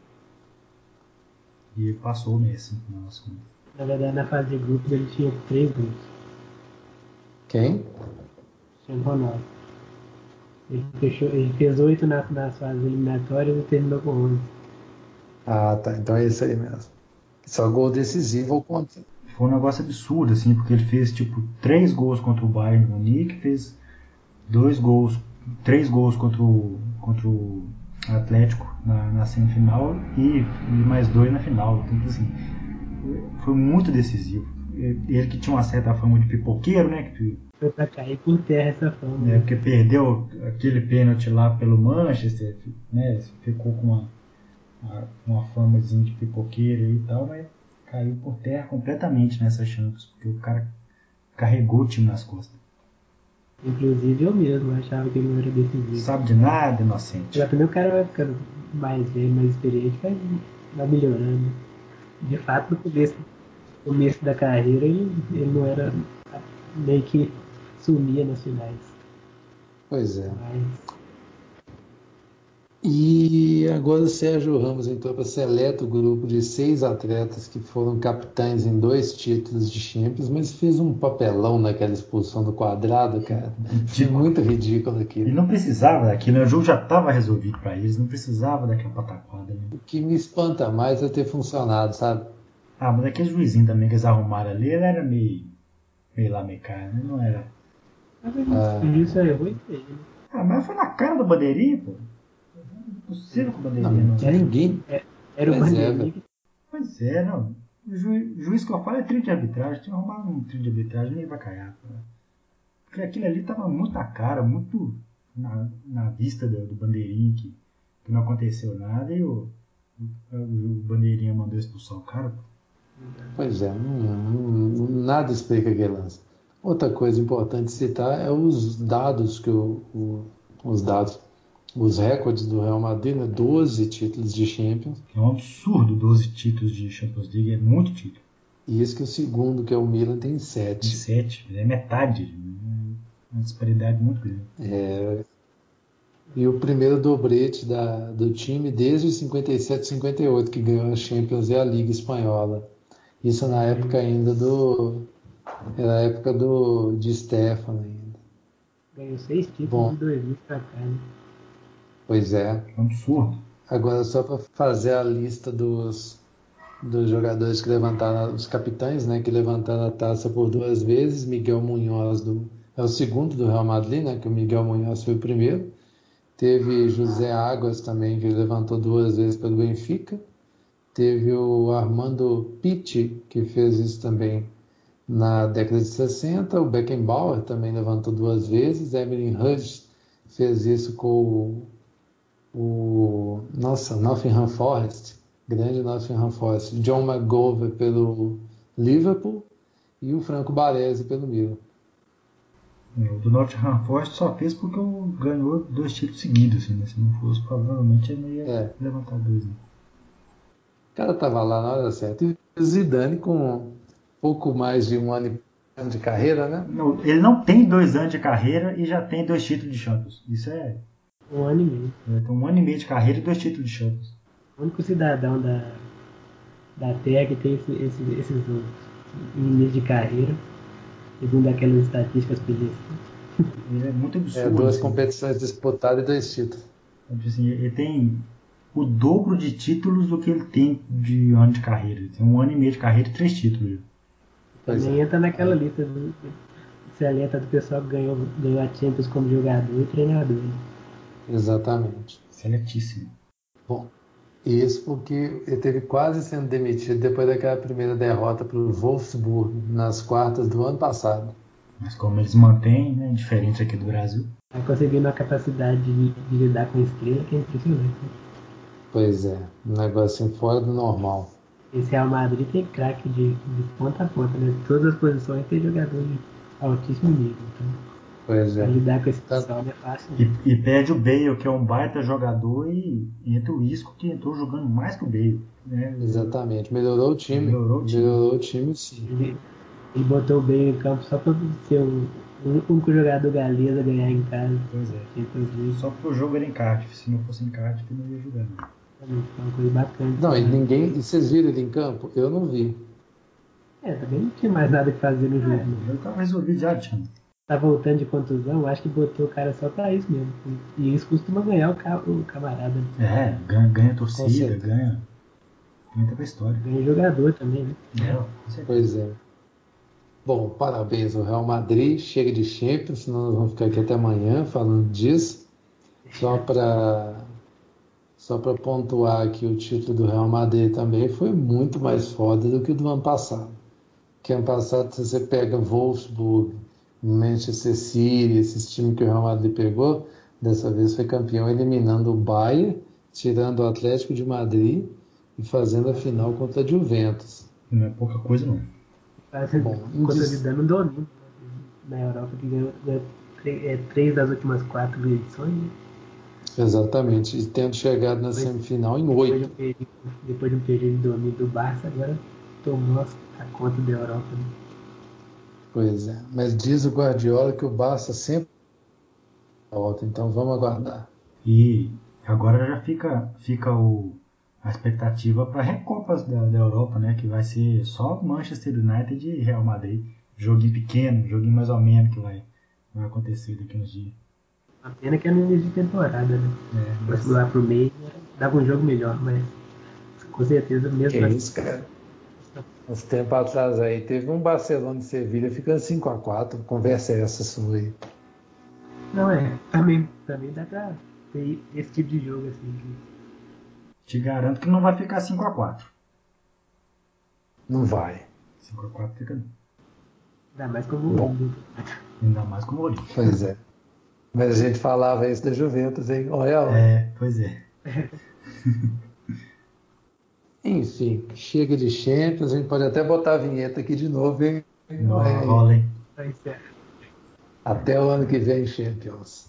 E ele passou o Messi, no final das contas. Na verdade, na fase de grupos ele tinha três gols. Quem? Cristiano Ronaldo. Ele, fechou, ele fez oito na, nas fases eliminatórias e terminou com onze. Ah, tá. Então é isso aí mesmo. Só gol decisivo ou contra. Foi um negócio absurdo, assim, porque ele fez, tipo, três gols contra o Bayern de Munique, fez dois gols, três gols contra o, contra o Atlético na, na semifinal e, e mais dois na final. Então, assim, foi muito decisivo. Ele que tinha uma certa fama de pipoqueiro, né? Que, Foi pra cair por terra essa fama. né, porque perdeu aquele pênalti lá pelo Manchester, né? Ficou com uma, uma, uma famazinha de pipoqueiro e tal, mas caiu por terra completamente nessa Champions, porque o cara carregou o time nas costas. Inclusive eu mesmo achava que ele não era decisivo. Sabe de nada, inocente. Já também o cara vai ficando mais velho, mais experiente, vai, vai melhorando. De fato, no começo, no começo da carreira, ele, ele não era, meio que sumia nas finais. Pois é. Mas E agora o Sérgio Ramos entrou para seleto grupo de seis atletas que foram capitães em dois títulos de Champions, mas fez um papelão naquela expulsão do Quadrado, cara. Foi muito ridículo Ele aquilo. não precisava daquilo, né? O jogo já estava resolvido para eles, não precisava daquela pataquada. Né? O que me espanta mais é ter funcionado, sabe? Ah, mas aquele juizinho também que eles arrumaram ali, ele era meio, meio lá, meio cara, né? Não era. ah. isso aí errou e feio, né? Ah, mas foi na cara do Bandeirinha, pô. Não é possível que o Bandeirinha não... Não, ninguém. Era o Pois é, bandeirinha velho. que Pois é, não. O juiz, juiz que eu falo é trio de arbitragem. Tinha arrumado um trio de arbitragem nem vai caiar. Cara. Porque aquilo ali tava muito na cara, muito na, na vista do, do Bandeirinha que, que não aconteceu nada e o, o, o Bandeirinha mandou expulsar o cara. Pois é, não- não- nada explica aquele lance. Outra coisa importante citar é os dados que o, o- os dados, os recordes do Real Madrid, né? doze títulos de Champions, É um absurdo doze títulos de Champions League, é muito título. e isso que o segundo, que é o Milan, tem Tem sete. sete, é metade. É uma disparidade muito grande. É, e o primeiro dobrete da, do time desde cinquenta e sete cinquenta e oito, que ganhou a Champions e a Liga Espanhola. Isso na época ainda do. Era a época do, de Stefano ainda. ganhou seis títulos Bom. de dois mil pra cá, né? Pois é. É um absurdo. Agora, só para fazer a lista dos, dos jogadores que levantaram, os capitães, né, que levantaram a taça por duas vezes. Miguel Munhoz do, é o segundo do Real Madrid, né, que o Miguel Munhoz foi o primeiro. Teve José Águas também, que levantou duas vezes pelo Benfica. Teve o Armando Pitti, que fez isso também na década de sessenta. O Beckenbauer também levantou duas vezes. Emily Hudge fez isso com o, o nossa, Nottingham Forest, grande Nottingham Forest. John McGovern pelo Liverpool e o Franco Baresi pelo Milan. O do Nottingham Forest só fez porque ganhou dois títulos seguidos, assim, né? Se não fosse, provavelmente ele não ia é. levantar dois. Né? O cara tava lá na hora certa. E o Zidane com pouco mais de um ano de carreira, né? Não, ele não tem dois anos de carreira e já tem dois títulos de Champions. Isso é... Um ano e meio. Ele tem um ano e meio de carreira e dois títulos de Champions. O único cidadão da, da Terra que tem esse, esse, esses dois início de carreira. Segundo aquelas estatísticas pedidas. Ele é muito absurdo. É, duas assim. competições disputadas e dois títulos. Assim, ele tem o dobro de títulos do que ele tem de ano de carreira. Ele tem um ano e meio de carreira e três títulos. Também é. entra naquela lista do, excelente do pessoal que ganhou, ganhou a Champions como jogador e treinador. Exatamente. Excelentíssimo. Bom, isso porque ele teve quase sendo demitido depois daquela primeira derrota para o Wolfsburg nas quartas do ano passado. Mas como eles mantêm, né, diferente aqui do Brasil. Tá conseguindo a capacidade de, de lidar com estrela que é impressionante. Pois é, um negocinho fora do normal. Esse Real Madrid tem craque de, de ponta a ponta, né? Todas as posições tem jogador de altíssimo nível. Então, pois é. lidar com esse pessoal não é fácil. E, e perde o Bale, que é um baita jogador, e entra o Isco, que entrou jogando mais que o Bale. Né? Exatamente, melhorou o time. Melhorou o time, melhorou o time sim. Ele, ele botou o Bale em campo só para ser o único jogador galês a ganhar em casa. Pois é. Só porque o jogo era em Cardiff. Se não fosse em Cardiff, não ia jogar. Foi uma coisa bacana. Não, e ninguém. E vocês viram ele em campo? Eu não vi. É, também não tinha mais nada que fazer no jogo. É, o jogo tava resolvido já, Tiano. Tá voltando de contusão, acho que botou o cara só pra isso mesmo. E isso costuma ganhar o, ca o camarada. É, ganha, ganha torcida, ganha. Entra pra história. Ganha jogador também, né? É, com certeza. Pois é. Bom, parabéns ao Real Madrid. Chega de Champions, senão nós vamos ficar aqui até amanhã falando disso. Só para só para pontuar que o título do Real Madrid também foi muito mais foda do que o do ano passado. Que ano passado, se você pega Wolfsburg, Manchester City, esses times que o Real Madrid pegou, dessa vez foi campeão eliminando o Bayern, tirando o Atlético de Madrid e fazendo a final contra a Juventus. Não é pouca coisa, não. Bom, consolidando o domínio na Europa, que ganhou é, três das últimas quatro edições. Né? Exatamente, e tendo chegado na depois, semifinal em oito. Depois, de, depois de um período de domínio do Barça, agora tomou a conta da Europa. Né? Pois é, mas diz o Guardiola que o Barça sempre volta, então vamos aguardar. E agora já fica, fica o, a expectativa para recopas da, da Europa, né? Que vai ser só Manchester United e Real Madrid. Joguinho pequeno, joguinho mais ou menos que vai, vai acontecer daqui uns dias. A pena que é no início de temporada, né? É, mas... lá pro meio dava um jogo melhor, mas com certeza mesmo. Que assim, isso, cara. Uns tempos atrás aí, teve um Barcelona e Sevilha ficando cinco a quatro. Conversa essa sua aí. Não, é. Também, também dá pra ter esse tipo de jogo assim. Te garanto que não vai ficar cinco a quatro. Não vai. cinco a quatro fica. Ainda mais como o Mourinho. Ainda mais como o Mourinho. Pois é. Mas a gente falava isso da Juventus, hein? Olha, olha. É, pois é. Enfim, chega de Champions, a gente pode até botar a vinheta aqui de novo, hein? Não, é, rola, hein? Até o ano que vem, Champions.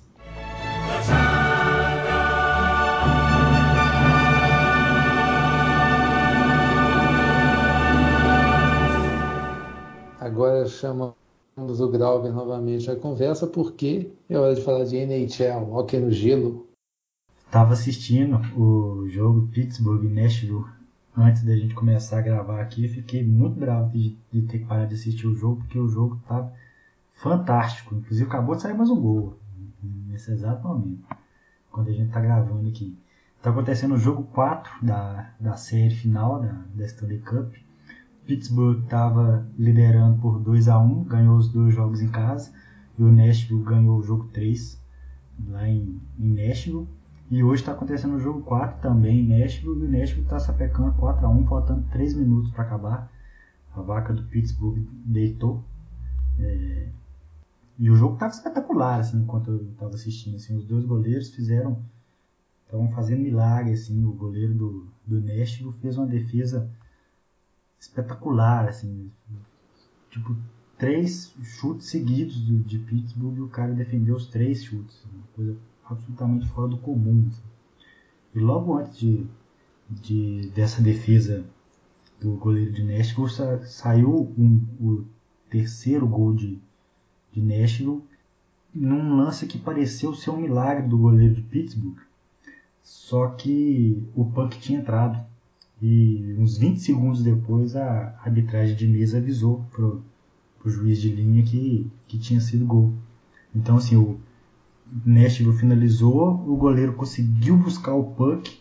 Agora chamamos o Grauber novamente à conversa, porque é hora de falar de N H L, hockey no gelo. Estava assistindo o jogo Pittsburgh e Nashville antes da gente começar a gravar aqui. Fiquei muito bravo de, de ter que parar de assistir o jogo, porque o jogo estava fantástico. Inclusive acabou de sair mais um gol nesse exato momento, quando a gente está gravando aqui. Está acontecendo o jogo quatro da, da série final da, da Stanley Cup. Pittsburgh estava liderando por dois a um, ganhou os dois jogos em casa, e o Nashville ganhou o jogo três. lá em, em Nashville. E hoje está acontecendo o jogo quatro também em Nashville. E o Nashville está sapecando quatro a um, faltando três minutos para acabar. A vaca do Pittsburgh deitou. É, e o jogo estava espetacular, assim, enquanto eu estava assistindo. Assim, os dois goleiros fizeram... Estavam fazendo milagre, assim. O goleiro do, do Nashville fez uma defesa espetacular, assim. Tipo, três chutes seguidos do, de Pittsburgh e o cara defendeu os três chutes. Uma coisa absolutamente fora do comum. Assim. E logo antes de, de, dessa defesa do goleiro de Nashville, sa, saiu um, o terceiro gol de, de Nashville num lance que pareceu ser um milagre do goleiro de Pittsburgh. Só que o puck tinha entrado. E uns vinte segundos depois a arbitragem de mesa avisou pro, pro juiz de linha que, que tinha sido gol. Então assim, o Nashville finalizou, o goleiro conseguiu buscar o puck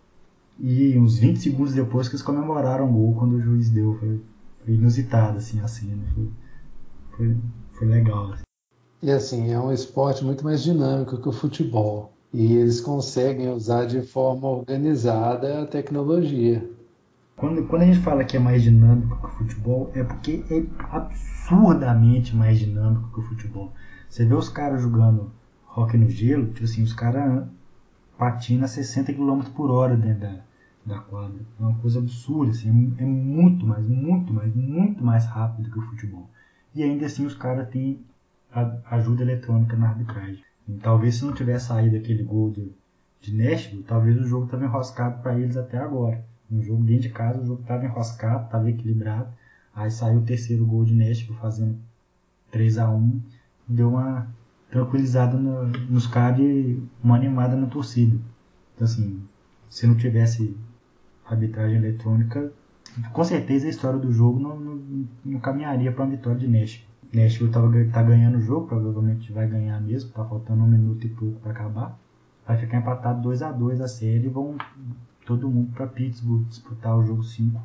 e uns vinte segundos depois que eles comemoraram o gol quando o juiz deu. Foi, foi inusitado assim, a cena. Foi, foi, foi legal. Assim. E assim, é um esporte muito mais dinâmico que o futebol. E eles conseguem usar de forma organizada a tecnologia. Quando, quando a gente fala que é mais dinâmico que o futebol, é porque é absurdamente mais dinâmico que o futebol. Você vê os caras jogando hóquei no gelo, tipo assim, os caras patinam a sessenta quilômetros por hora dentro da, da quadra. É uma coisa absurda, assim, é muito mais, muito mais, muito mais rápido que o futebol. E ainda assim os caras têm a ajuda eletrônica na arbitragem. E talvez se não tivesse saído aquele gol de, de Nashville, talvez o jogo estava enroscado para eles até agora. No jogo dentro de casa, o jogo estava enroscado, estava equilibrado. Aí saiu o terceiro gol de Nashville fazendo três a um, deu uma tranquilizada no, nos caras e uma animada na torcida. Então assim, se não tivesse arbitragem eletrônica, com certeza a história do jogo não, não, não caminharia para uma vitória de Nashville. Nashville está ganhando o jogo, provavelmente vai ganhar mesmo, está faltando um minuto e pouco para acabar. Vai ficar empatado dois a dois a série e vão todo mundo para Pittsburgh disputar o jogo cinco.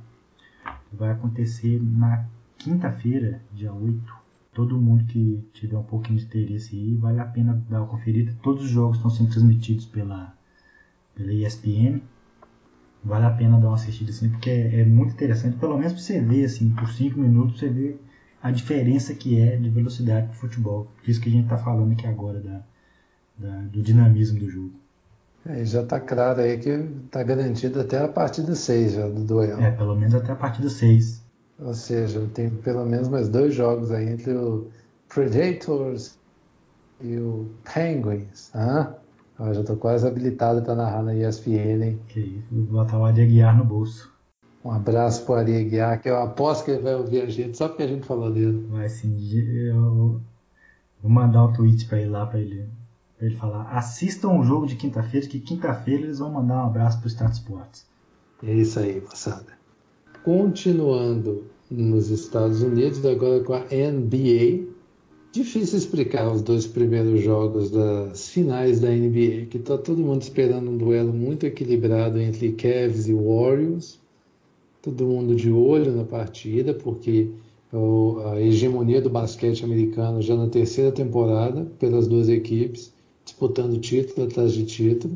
Vai acontecer na quinta-feira, dia oito. Todo mundo que tiver um pouquinho de interesse aí, vale a pena dar uma conferida. Todos os jogos estão sendo transmitidos pela, pela E S P N. Vale a pena dar uma assistida assim, porque é, é muito interessante. Pelo menos para você ver, assim, por cinco minutos, você vê a diferença que é de velocidade para o futebol. Isso que a gente está falando aqui agora, da, da, do dinamismo do jogo. É, já está claro aí que está garantido até a partida seis já do duelo. É, pelo menos até a partida seis. Ou seja, tem pelo menos mais dois jogos aí entre o Predators e o Penguins. Ah, eu já estou quase habilitado para narrar na E S P N, hein? Que isso, vou botar o Adi Aguiar no bolso. Um abraço para o Ari Aguiar, que eu aposto que ele vai ouvir a gente só porque a gente falou dele. Vai sim, eu vou mandar um tweet para ele lá, para ele, pra ele falar: assistam o jogo de quinta-feira, que quinta-feira eles vão mandar um abraço para o Start Sports. É isso aí, moçada. Continuando nos Estados Unidos, agora com a N B A. Difícil explicar os dois primeiros jogos das finais da N B A, que está todo mundo esperando um duelo muito equilibrado entre Cavs e Warriors. Todo mundo de olho na partida, porque a hegemonia do basquete americano já na terceira temporada, pelas duas equipes, disputando título atrás de título.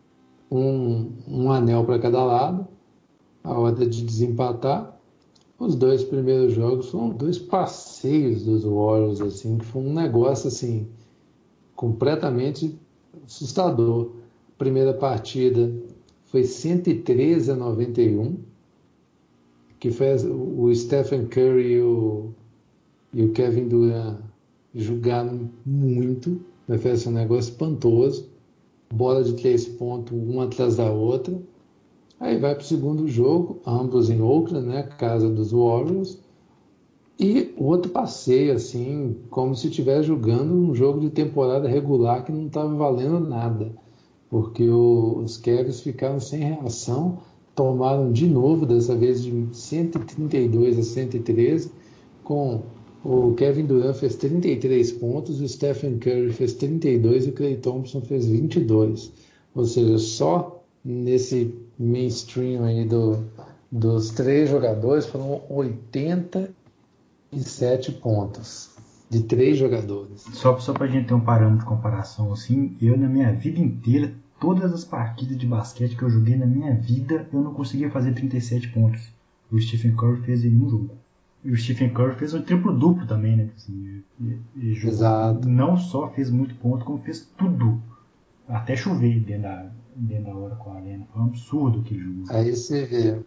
Um, um anel para cada lado. A hora de desempatar. Os dois primeiros jogos foram dois passeios dos Warriors, assim, que foi um negócio assim, completamente assustador. A primeira partida foi cento e treze a noventa e um, que foi o Stephen Curry e o, e o Kevin Durant jogaram muito, vai ser um negócio espantoso. Bola de três pontos, uma atrás da outra. Aí vai para o segundo jogo, ambos em Oakland, né, casa dos Warriors, e outro passeio, assim, como se estivesse jogando um jogo de temporada regular que não estava valendo nada, porque o, os Cavs ficaram sem reação, tomaram de novo, dessa vez de cento e trinta e dois a cento e treze, com o Kevin Durant fez trinta e três pontos, o Stephen Curry fez trinta e dois e o Klay Thompson fez vinte e dois, ou seja, só nesse mainstream aí do, dos três jogadores foram oitenta e sete pontos. de três jogadores. Só, só pra gente ter um parâmetro de comparação, assim, eu na minha vida inteira, todas as partidas de basquete que eu joguei na minha vida, eu não conseguia fazer trinta e sete pontos. O Stephen Curry fez em um jogo. E o Stephen Curry fez um triplo-duplo também, né? Assim, e, e jogou, Exato. não só fez muito ponto, como fez tudo. Até chover dentro da, dentro da hora com a arena. Foi um absurdo aquele jogo. Aí você vê,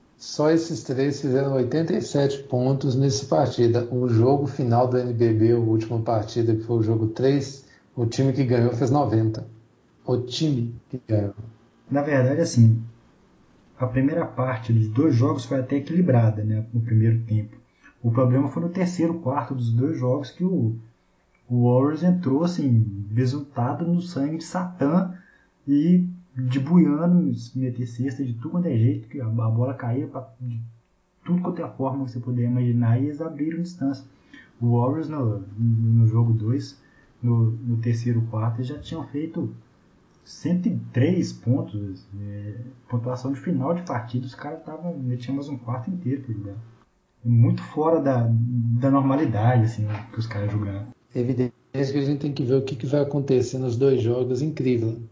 só esses três fizeram oitenta e sete pontos nessa partida. O jogo final do N B B, a última partida, que foi o jogo três, o time que ganhou fez noventa. O time que ganhou. Na verdade, assim, a primeira parte dos dois jogos foi até equilibrada, né? No primeiro tempo. O problema foi no terceiro quarto dos dois jogos que o, o Warriors entrou, assim, resultado no sangue de Satã e de buiano, meter cesta de tudo quanto é jeito, que a, a bola caía pra, de tudo quanto é forma que você puder imaginar, e eles abriram distância. O Warriors no, no jogo dois, no, no terceiro quarto, eles já tinham feito cento e três pontos, é, pontuação de final de partida, os caras estavam, tinha mais um quarto inteiro para jogar. Muito fora da, da normalidade, assim, que os caras jogaram. Evidente que a gente tem que ver o que, que vai acontecer nos dois jogos em Cleveland.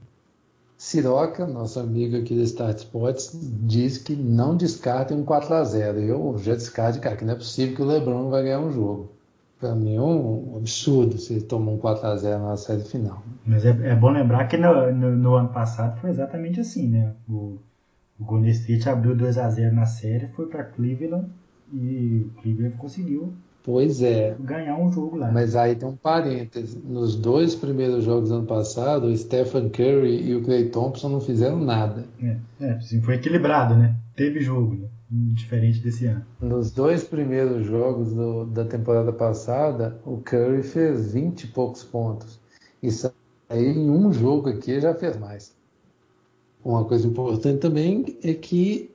Siroca, nosso amigo aqui do Start Sports, diz que não descartem um quatro a zero. Eu já descarto, cara, que não é possível que o LeBron vai ganhar um jogo. Para mim é um absurdo se ele tomar um quatro a zero na série final. Mas é, é bom lembrar que no, no, no ano passado foi exatamente assim, né? O, o Golden State abriu dois a zero na série, foi para Cleveland e Cleveland conseguiu pois é. ganhar um jogo lá. Mas aí tem um parêntese. Nos dois primeiros jogos do ano passado, o Stephen Curry e o Klay Thompson não fizeram nada. É, é assim, foi equilibrado, né? Teve jogo, né? Diferente desse ano. Nos dois primeiros jogos do, da temporada passada, o Curry fez vinte e poucos pontos. Isso aí em um jogo aqui já fez mais. Uma coisa importante também é que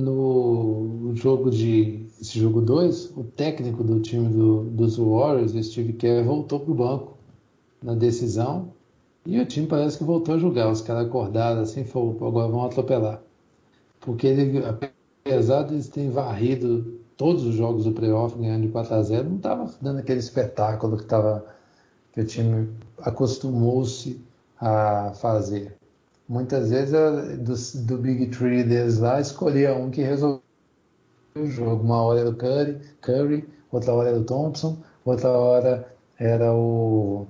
no jogo de esse jogo dois, o técnico do time do, dos Warriors, Steve Kerr, voltou para o banco na decisão e o time parece que voltou a jogar. Os caras acordaram assim, foram, agora vão atropelar. Porque ele, apesar de eles terem varrido todos os jogos do playoff ganhando de quatro a zero, não estava dando aquele espetáculo que, tava, que o time acostumou-se a fazer. Muitas vezes do, do Big Three deles lá, escolhia um que resolvia o jogo. Uma hora era o Curry, Curry, outra hora era o Thompson, outra hora era o...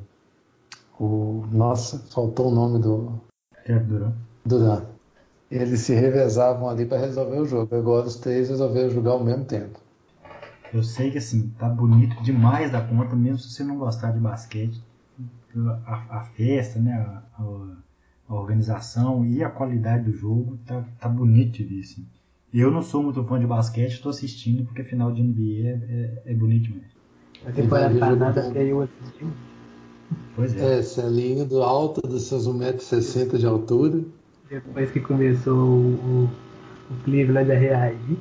o nossa, faltou o nome do... Kevin Durant. Durant. Eles se revezavam ali para resolver o jogo. Agora os três resolveram jogar ao mesmo tempo. Eu sei que assim, tá bonito demais da conta, mesmo se você não gostar de basquete. A, a festa, né? A, a, a organização e a qualidade do jogo tá, tá bonito de ver, assim. Eu não sou muito fã de basquete, estou assistindo porque final de N B A é, é, é bonito demais. A temporada passada que eu assisti. Pois é. É, Celinho do alto dos seus um metro e sessenta de altura. Depois que começou o, o Cleveland a reagir.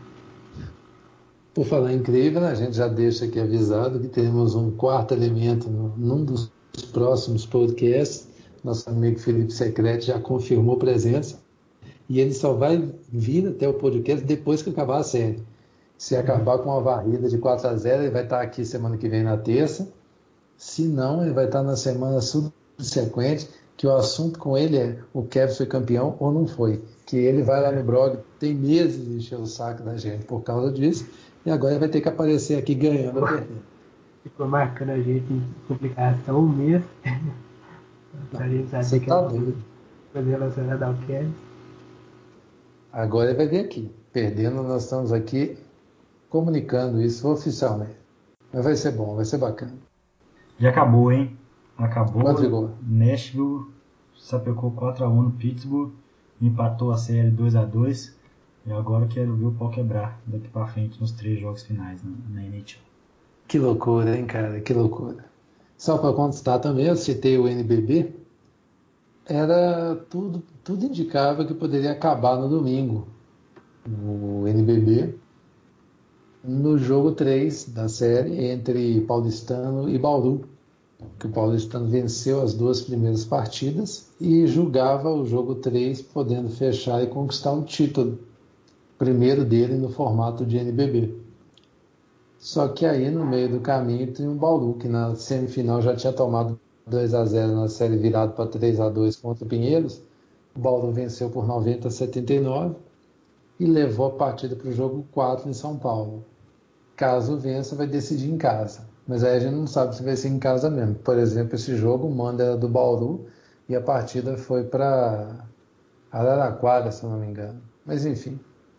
Por falar em Cleveland, a gente já deixa aqui avisado que temos um quarto elemento no, num dos próximos podcasts. Nosso amigo Felipe Secrete já confirmou presença. E ele só vai vir até o podcast depois que acabar a série. Se acabar com uma varrida de quatro a zero, ele vai estar aqui semana que vem na terça. Se não, ele vai estar na semana subsequente, que o assunto com ele é o Cavs foi campeão ou não foi. Que ele vai lá no blog, tem meses de encher o saco da gente por causa disso, e agora ele vai ter que aparecer aqui ganhando a perder. Ficou marcando a gente em publicação um mês. Pra gente saber Você que tá é doido. coisa relacionada ao Cavs. Agora ele vai vir aqui. Perdendo, nós estamos aqui comunicando isso oficialmente. Mas vai ser bom, vai ser bacana. Já acabou, hein? Acabou. Quanto ficou? Nashville sapecou quatro a um no Pittsburgh, empatou a série dois a dois. E agora quero ver o pau quebrar daqui pra frente nos três jogos finais na, na N H L. Que loucura, hein, cara? Que loucura. Só para constar também, eu citei o N B B. Era tudo, tudo indicava que poderia acabar no domingo. O N B B. No jogo três da série entre Paulistano e Bauru. Que o Paulistano venceu as duas primeiras partidas e julgava o jogo três, podendo fechar e conquistar um título. Primeiro dele no formato de N B B. Só que aí no meio do caminho tem um Bauru, que na semifinal já tinha tomado dois a zero na série, virado para três a dois contra o Pinheiros. O Bauru venceu por noventa a setenta e nove e levou a partida para o jogo quatro em São Paulo. Caso vença, vai decidir em casa. Mas aí a gente não sabe se vai ser em casa mesmo. Por exemplo, esse jogo, o mando era do Bauru e a partida foi para Araraquara, se eu não me engano. Mas enfim.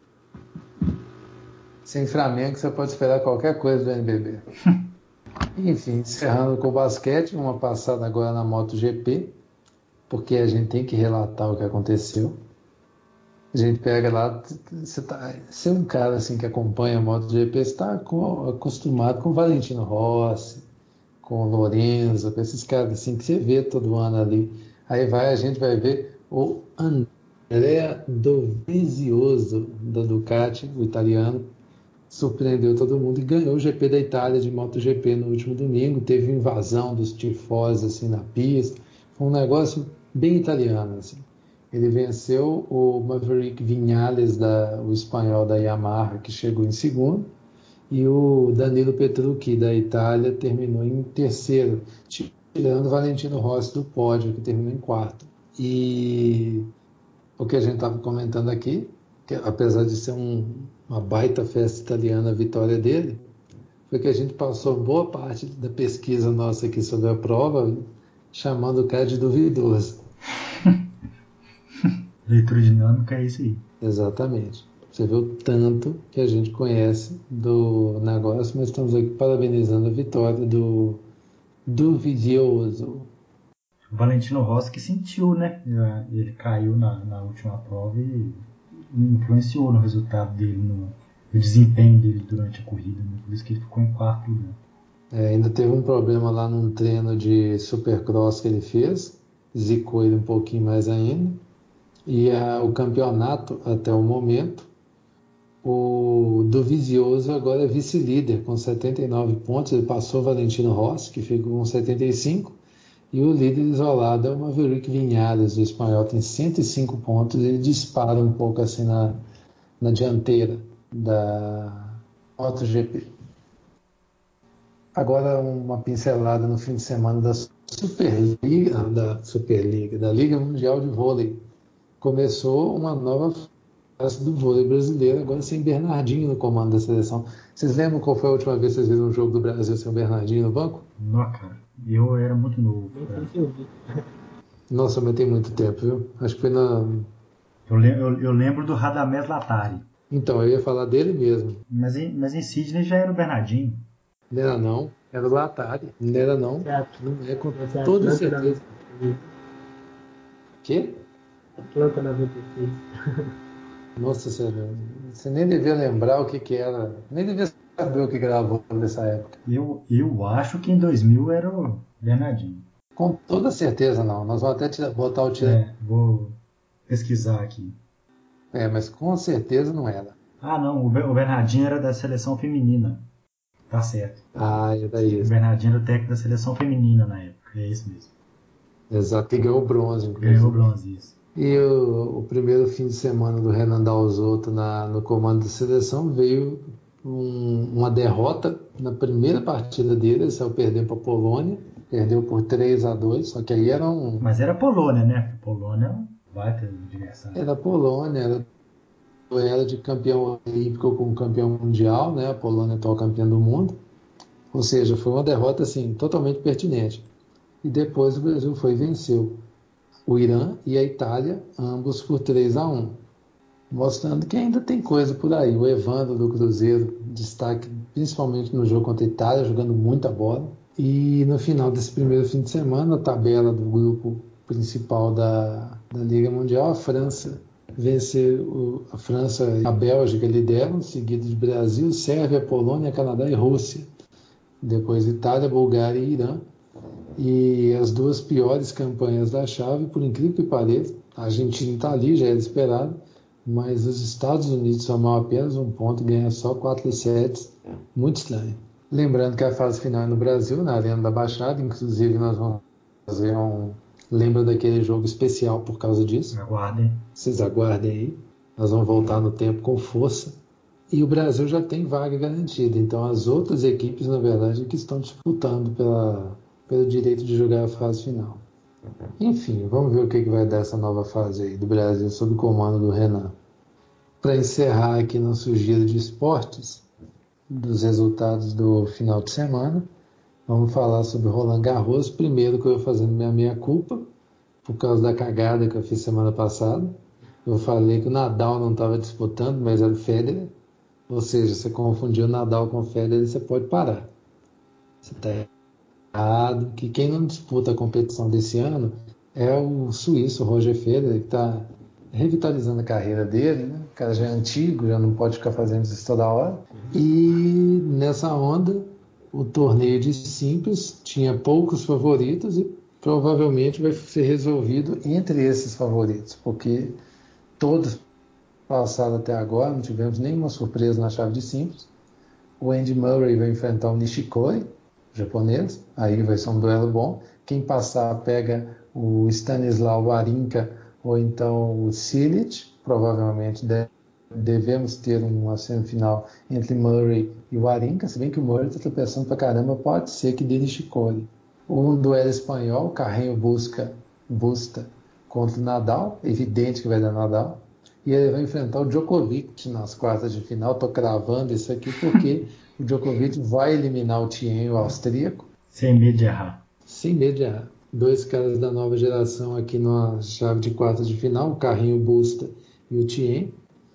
Sem Flamengo, você pode esperar qualquer coisa do N B B. Enfim, encerrando com o basquete, uma passada agora na MotoGP, porque a gente tem que relatar o que aconteceu. A gente pega lá, você, tá, você é um cara assim que acompanha a MotoGP, você está acostumado com o Valentino Rossi, com o Lorenzo, com esses caras assim que você vê todo ano ali. Aí vai, a gente vai ver o Andrea Dovizioso da Ducati, o italiano, surpreendeu todo mundo e ganhou o G P da Itália de MotoGP no último domingo. Teve invasão dos tifós assim na pista, foi um negócio bem italiano assim. Ele venceu o Maverick Viñales, da, o espanhol da Yamaha, que chegou em segundo, e o Danilo Petrucci, da Itália, terminou em terceiro, tirando o Valentino Rossi do pódio, que terminou em quarto. E o que a gente estava comentando aqui, que apesar de ser um, uma baita festa italiana a vitória dele, foi que a gente passou boa parte da pesquisa nossa aqui sobre a prova chamando o cara de duvidoso. Leitura dinâmica é isso aí. Exatamente. Você vê o tanto que a gente conhece do negócio, mas estamos aqui parabenizando a vitória do Dovizioso. O Valentino Rossi que sentiu, né? Ele caiu na, na última prova e influenciou no resultado dele, no, no desempenho dele durante a corrida, né? Por isso que ele ficou em quarto lugar. É, ainda teve um problema lá num treino de supercross que ele fez, zicou ele um pouquinho mais ainda. E a, o campeonato, até o momento, o Dovizioso agora é vice-líder com setenta e nove pontos. Ele passou o Valentino Rossi, que ficou com setenta e cinco, e o líder isolado é o Maverick Viñales, o espanhol, tem cento e cinco pontos. Ele dispara um pouco assim na, na dianteira da MotoGP. Agora uma pincelada no fim de semana da Superliga, da Superliga, da Liga Mundial de Vôlei. Começou uma nova fase do vôlei brasileiro, agora sem Bernardinho no comando da seleção. Vocês lembram qual foi a última vez que vocês viram um jogo do Brasil sem o Bernardinho no banco? Não, cara. Eu era muito novo. Nossa, mas tem muito tempo, viu? Acho que foi na... Eu, lem- eu, eu lembro do Radamés Latari. Então, eu ia falar dele mesmo. Mas em, mas em Sydney já era o Bernardinho. Não era não, era o Latari. Não era não. Não é com toda certeza. Quê? Atlanta noventa e seis. Nossa senhora, você nem devia lembrar o que que era, nem devia saber o que gravou nessa época. Eu, eu acho que em dois mil era o Bernardinho. Com toda certeza não, nós vamos até tira, botar o tiro. É, vou pesquisar aqui. É, mas com certeza não era. Ah, não, o Ber- o Bernardinho era da seleção feminina. Tá certo. Ah, era O isso. Bernardinho era o técnico da seleção feminina na época, é isso mesmo. Exato, e ganhou bronze, inclusive. Ganhou o bronze, isso. E o, o primeiro fim de semana do Renan Dalzotto na, no comando da seleção veio um, uma derrota na primeira partida dele, saiu perdendo para a Polônia, perdeu por três a dois, só que aí era um... Mas era Polônia, né? Polônia é um baita adversário. Era a Polônia, era duelo de campeão olímpico com campeão mundial, né? A Polônia é atual campeã do mundo, ou seja, foi uma derrota assim, totalmente pertinente. E depois o Brasil foi e venceu o Irã e a Itália, ambos por três a um, mostrando que ainda tem coisa por aí. O Evandro do Cruzeiro, destaque principalmente no jogo contra a Itália, jogando muita bola. E no final desse primeiro fim de semana, a tabela do grupo principal da, da Liga Mundial, a França venceu, a França e a Bélgica lideram, seguido de Brasil, Sérvia, Polônia, Canadá e Rússia. Depois Itália, Bulgária e Irã. E as duas piores campanhas da chave, por incrível que pareça, a Argentina está ali, já era esperado, mas os Estados Unidos somaram apenas um ponto e ganham só quatro sets, muito estranho. Lembrando que a fase final é no Brasil, na Arena da Baixada, inclusive nós vamos fazer um... Lembra daquele jogo especial por causa disso? Aguardem. Vocês aguardem aí, nós vamos voltar no tempo com força E o Brasil já tem vaga garantida. Então as outras equipes, na verdade, que estão disputando pela, pelo direito de jogar a fase final. Enfim, vamos ver o que, que vai dar essa nova fase aí do Brasil sob o comando do Renan. Para encerrar aqui nosso giro de esportes, dos resultados do final de semana, vamos falar sobre Roland Garros. Primeiro que eu vou fazendo minha meia-culpa, por causa da cagada que eu fiz semana passada. Eu falei que o Nadal não estava disputando, mas era o Federer. Ou seja, você confundiu o Nadal com o Federer, você pode parar. Você está errado, que quem não disputa a competição desse ano é o suíço Roger Federer, que está revitalizando a carreira dele, né? O cara já é antigo, já não pode ficar fazendo isso toda hora. E nessa onda, o torneio de simples tinha poucos favoritos e provavelmente vai ser resolvido entre esses favoritos, porque todos passaram até agora, não tivemos nenhuma surpresa na chave de simples. O Andy Murray vai enfrentar o Nishikori, japonês, aí vai ser um duelo bom. Quem passar pega o Stanislaw Wawrinka ou então o Cilic, provavelmente deve, devemos ter uma semifinal entre Murray e Wawrinka, se bem que o Murray está tropeçando pra caramba, pode ser que dê Nishikori. Um duelo espanhol, Carreño busca Busta contra o Nadal, evidente que vai dar Nadal, e ele vai enfrentar o Djokovic nas quartas de final. Estou cravando isso aqui porque o Djokovic vai eliminar o Thiem, o austríaco. Sem medo de errar. Sem medo de errar. Dois caras da nova geração aqui na chave de quartas de final, o Carreño Busta e o Thiem,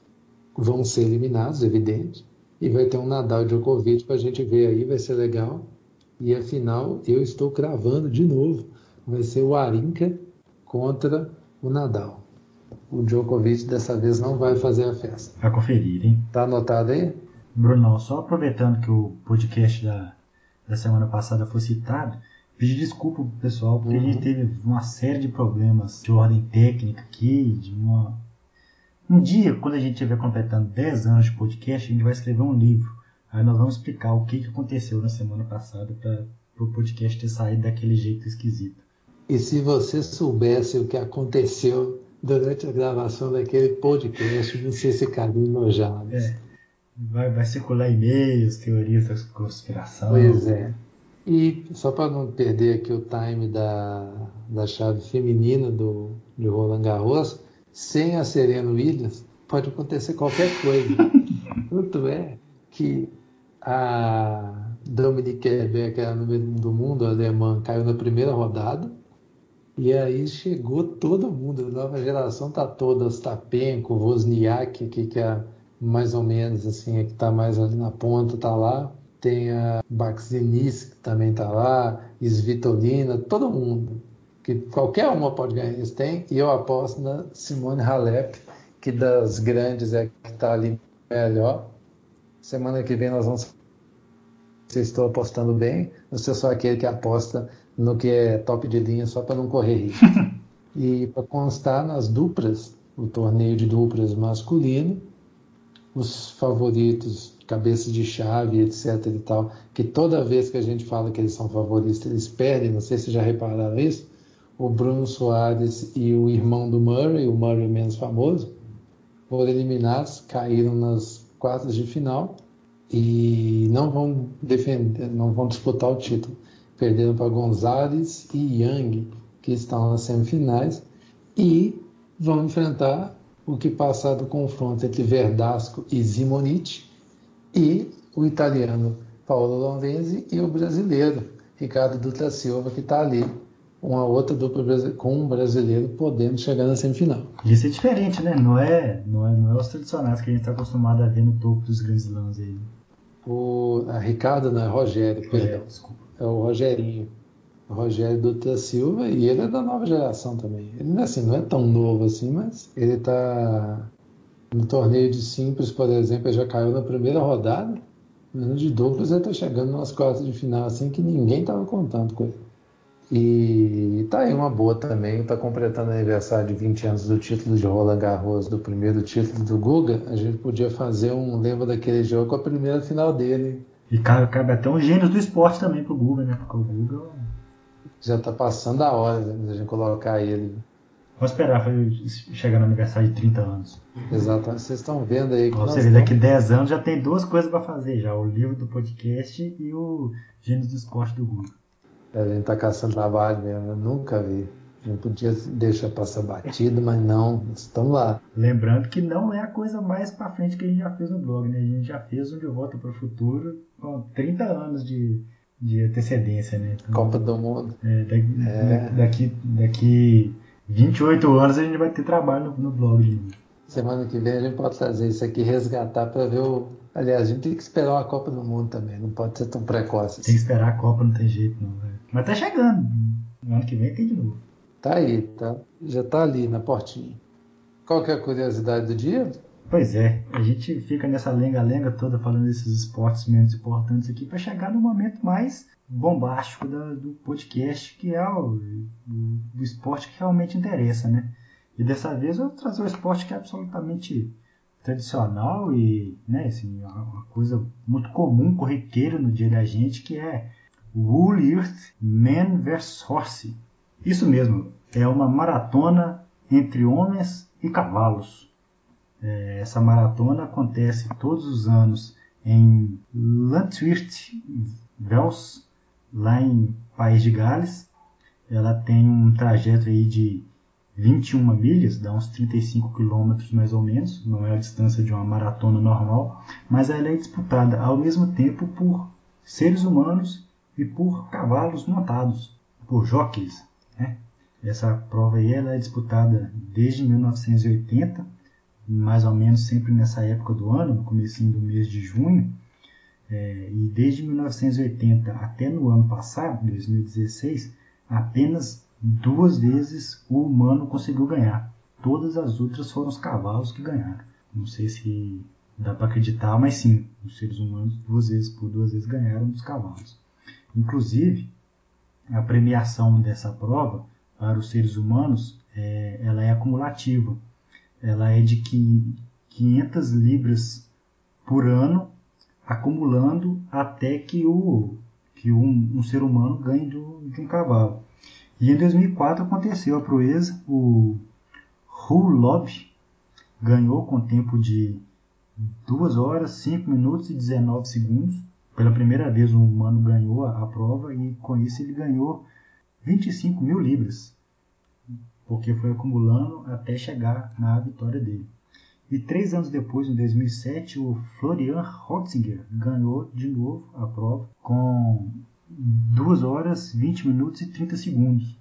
vão ser eliminados, evidente. E vai ter um Nadal e Djokovic para a gente ver aí, vai ser legal. E a final, eu estou cravando de novo, vai ser o Wawrinka contra o Nadal. O Djokovic dessa vez não vai fazer a festa. Vai conferir, hein? Tá anotado aí? Brunão, só aproveitando que o podcast da, da semana passada foi citado, pedir desculpa pro pessoal, porque uhum. a gente teve uma série de problemas de ordem técnica aqui, de uma... Um dia, quando a gente estiver completando dez anos de podcast, a gente vai escrever um livro. Aí nós vamos explicar o que, que aconteceu na semana passada para o podcast ter saído daquele jeito esquisito. E se você soubesse o que aconteceu durante a gravação daquele podcast, você ficaria enojado. É. Vai, vai circular e-mails, teorias da conspiração. Pois é. E só para não perder aqui o time da, da chave feminina do, de Roland Garros, sem a Serena Williams, pode acontecer qualquer coisa. Tanto é que a Dominique Kerber, que era a número um do mundo, a alemã, caiu na primeira rodada. E aí chegou todo mundo, a nova geração tá toda, Ostapenko, Wozniak, que, que é mais ou menos assim, é que tá mais ali na ponta, tá lá. Tem a Baxinis, que também tá lá, Svitolina, todo mundo. Que qualquer uma pode ganhar, eles têm. E eu aposto na Simone Halep, que das grandes é que tá ali melhor. Semana que vem nós vamos... Se estou apostando bem, ou se eu sou aquele que aposta no que é top de linha só para não correr risco. E para constar nas duplas, o torneio de duplas masculino, os favoritos, cabeça de chave, etc e tal, que toda vez que a gente fala que eles são favoritos, eles perdem, não sei se já repararam isso, o Bruno Soares e o irmão do Murray, o Murray menos famoso, foram eliminados, caíram nas quartas de final e não vão defender, não vão disputar o título. Perderam para Gonzalez e Yang, que estão nas semifinais, e vão enfrentar o que passar do confronto entre Verdasco e Zimonite, e o italiano Paolo Lorenzi e o brasileiro Ricardo Dutra Silva, que está ali, uma outra dupla com um brasileiro podendo chegar na semifinal. Isso é diferente, né? Não é, não é, não é os tradicionais que a gente está acostumado a ver no topo dos grandes lãs aí. O a Ricardo não é Rogério, perdão. É, desculpa. É o Rogerinho. O Rogério Dutra Silva, e ele é da nova geração também. Ele não é, assim, não é tão novo assim, mas ele está no torneio de simples, por exemplo, ele já caiu na primeira rodada. No de duplas ele está chegando nas quartas de final assim que ninguém estava contando com ele. E tá aí uma boa também, está completando o aniversário de vinte anos do título de Roland Garros, do primeiro título do Guga. A gente podia fazer um lembra daquele jogo com a primeira final dele. E cabe, cabe até um gênio do esporte também pro Guga, né? Porque o Guga já tá passando a hora da gente colocar ele. Vamos esperar chegar no aniversário de trinta anos. Exatamente, vocês estão vendo aí que Ou nós seja, estamos... daqui dez anos já tem duas coisas para fazer já, o livro do podcast e o Gênios do Esporte do Google. A gente tá caçando trabalho mesmo, eu nunca vi. Não podia deixar passar batido, mas não, estamos lá. Lembrando que não é a coisa mais para frente que a gente já fez no blog, né? A gente já fez um De Volta para o Futuro com trinta anos de, de antecedência, né? Então, Copa do Mundo. É, daqui, É. daqui, daqui vinte e oito anos a gente vai ter trabalho no, no blog. Né? Semana que vem a gente pode trazer isso aqui, resgatar para ver o... Aliás, a gente tem que esperar uma Copa do Mundo também, não pode ser tão precoce assim. Tem que esperar a Copa, não tem jeito não. Véio. Mas tá chegando. No ano que vem tem de novo. Tá aí, tá? Já tá ali na portinha. Qual que é a curiosidade do dia? Pois é, a gente fica nessa lenga-lenga toda falando desses esportes menos importantes aqui para chegar no momento mais bombástico da, do podcast, que é o, o, o esporte que realmente interessa, né? E dessa vez eu vou trazer um esporte que é absolutamente tradicional e, né, assim, uma coisa muito comum, corriqueira no dia da gente, que é o Wool Earth Man versus Horse. Isso mesmo, é uma maratona entre homens e cavalos. É, essa maratona acontece todos os anos em Lantwert Vels, lá em País de Gales. Ela tem um trajeto aí de vinte e uma milhas, dá uns trinta e cinco quilômetros mais ou menos, não é a distância de uma maratona normal, mas ela é disputada ao mesmo tempo por seres humanos e por cavalos montados, por jockeys. Né? Essa prova aí ela é disputada desde mil novecentos e oitenta, mais ou menos sempre nessa época do ano, no comecinho do mês de junho, é, e desde mil novecentos e oitenta até no ano passado, dois mil e dezesseis, apenas duas vezes o humano conseguiu ganhar. Todas as outras foram os cavalos que ganharam. Não sei se dá para acreditar, mas sim, os seres humanos duas vezes por duas vezes ganharam dos cavalos. Inclusive, a premiação dessa prova para os seres humanos, é, ela é acumulativa. Ela é de quinhentas libras por ano, acumulando até que, o, que um, um ser humano ganhe de um, de um cavalo. E em dois mil e quatro aconteceu a proeza, o Hulob ganhou com tempo de duas horas, cinco minutos e dezenove segundos. Pela primeira vez um humano ganhou a, a prova e com isso ele ganhou vinte e cinco mil libras, porque foi acumulando até chegar na vitória dele. E três anos depois, em dois mil e sete, o Florian Hotzinger ganhou de novo a prova com duas horas, vinte minutos e trinta segundos.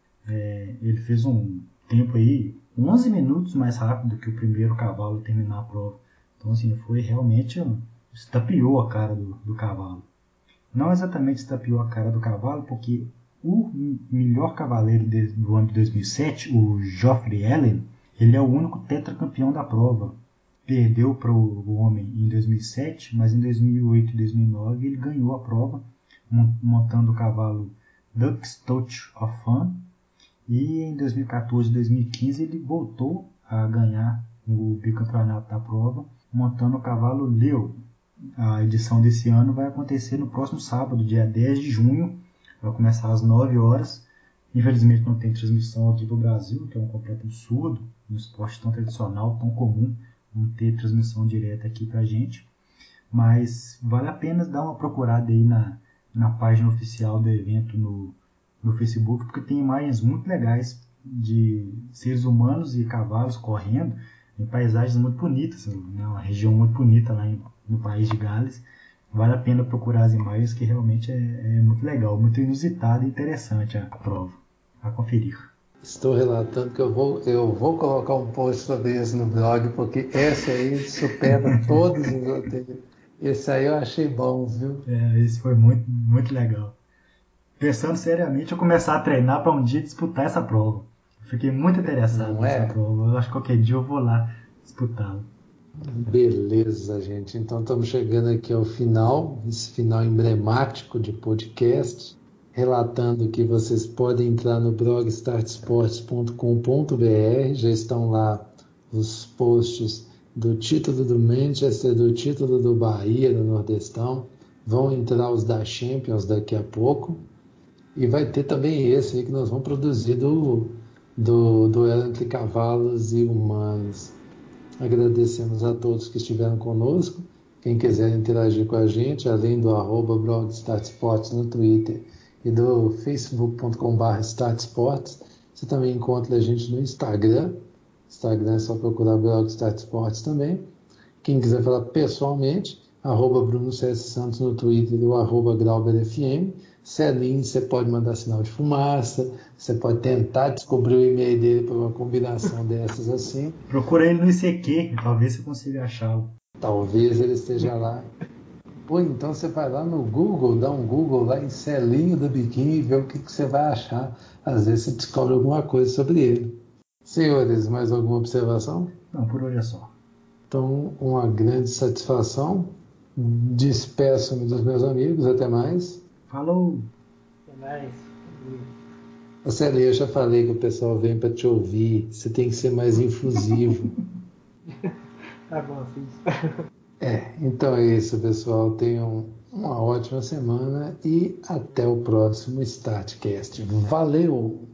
É, ele fez um tempo aí onze minutos mais rápido que o primeiro cavalo a terminar a prova. Então, assim, foi realmente... Um, estapeou a cara do, do cavalo. Não exatamente estapeou a cara do cavalo, porque o melhor cavaleiro de, do ano de dois mil e sete, o Geoffrey Allen, ele é o único tetracampeão da prova. Perdeu para o homem em dois mil e sete, mas em dois mil e oito e dois mil e nove ele ganhou a prova, montando o cavalo Duck's Touch of Fun. E em dois mil e quatorze e dois mil e quinze ele voltou a ganhar o bicampeonato da prova, montando o cavalo Leo. A edição desse ano vai acontecer no próximo sábado, dia dez de junho. Vai começar às nove horas. Infelizmente não tem transmissão aqui para o Brasil, que é um completo absurdo. Um esporte tão tradicional, tão comum, não ter transmissão direta aqui para a gente. Mas vale a pena dar uma procurada aí na, na página oficial do evento no, no Facebook, porque tem imagens muito legais de seres humanos e cavalos correndo em paisagens muito bonitas, né? Uma região muito bonita lá em, no País de Gales. Vale a pena procurar as imagens, que realmente é, é muito legal, muito inusitada e interessante a prova. A conferir. Estou relatando que eu vou, eu vou colocar um post sobre isso no blog, porque esse aí supera todos os outros. Esse aí eu achei bom, viu? É, esse foi muito, muito legal. Pensando seriamente, eu começar a treinar para um dia disputar essa prova. Fiquei muito interessado Não nessa é? prova. Eu acho que qualquer dia eu vou lá disputá-la. Beleza, gente. Então estamos chegando aqui ao final, esse final emblemático de podcast, relatando que vocês podem entrar no blog start sports ponto com ponto b r. Já estão lá os posts do título do Manchester, do título do Bahia, do Nordestão. Vão entrar os da Champions daqui a pouco. E vai ter também esse aí que nós vamos produzir do, do duelo entre cavalos e humanos. Agradecemos a todos que estiveram conosco. Quem quiser interagir com a gente, além do arroba blog startsports no Twitter e do facebook ponto com barra startsports, você também encontra a gente no Instagram. Instagram é só procurar blog startsports também. Quem quiser falar pessoalmente, arroba Bruno C S Santos no Twitter e o arroba GrauberFM. Celinho, você pode mandar sinal de fumaça, você pode tentar descobrir o e-mail dele por uma combinação dessas assim. Procura ele no I C Q, talvez você consiga achá-lo. Talvez ele esteja lá. Ou então você vai lá no Google, dá um Google lá em Celinho do Biquinho e vê o que, que você vai achar. Às vezes você descobre alguma coisa sobre ele. Senhores, mais alguma observação? Não, por hoje é só. Então, uma grande satisfação. Despeço-me dos meus amigos. Até mais. Falou! Até mais. Celinho, eu já falei que o pessoal vem para te ouvir. Você tem que ser mais infusivo. Tá bom, sim. É, então é isso, pessoal. Tenham uma ótima semana e até o próximo StartCast. Valeu!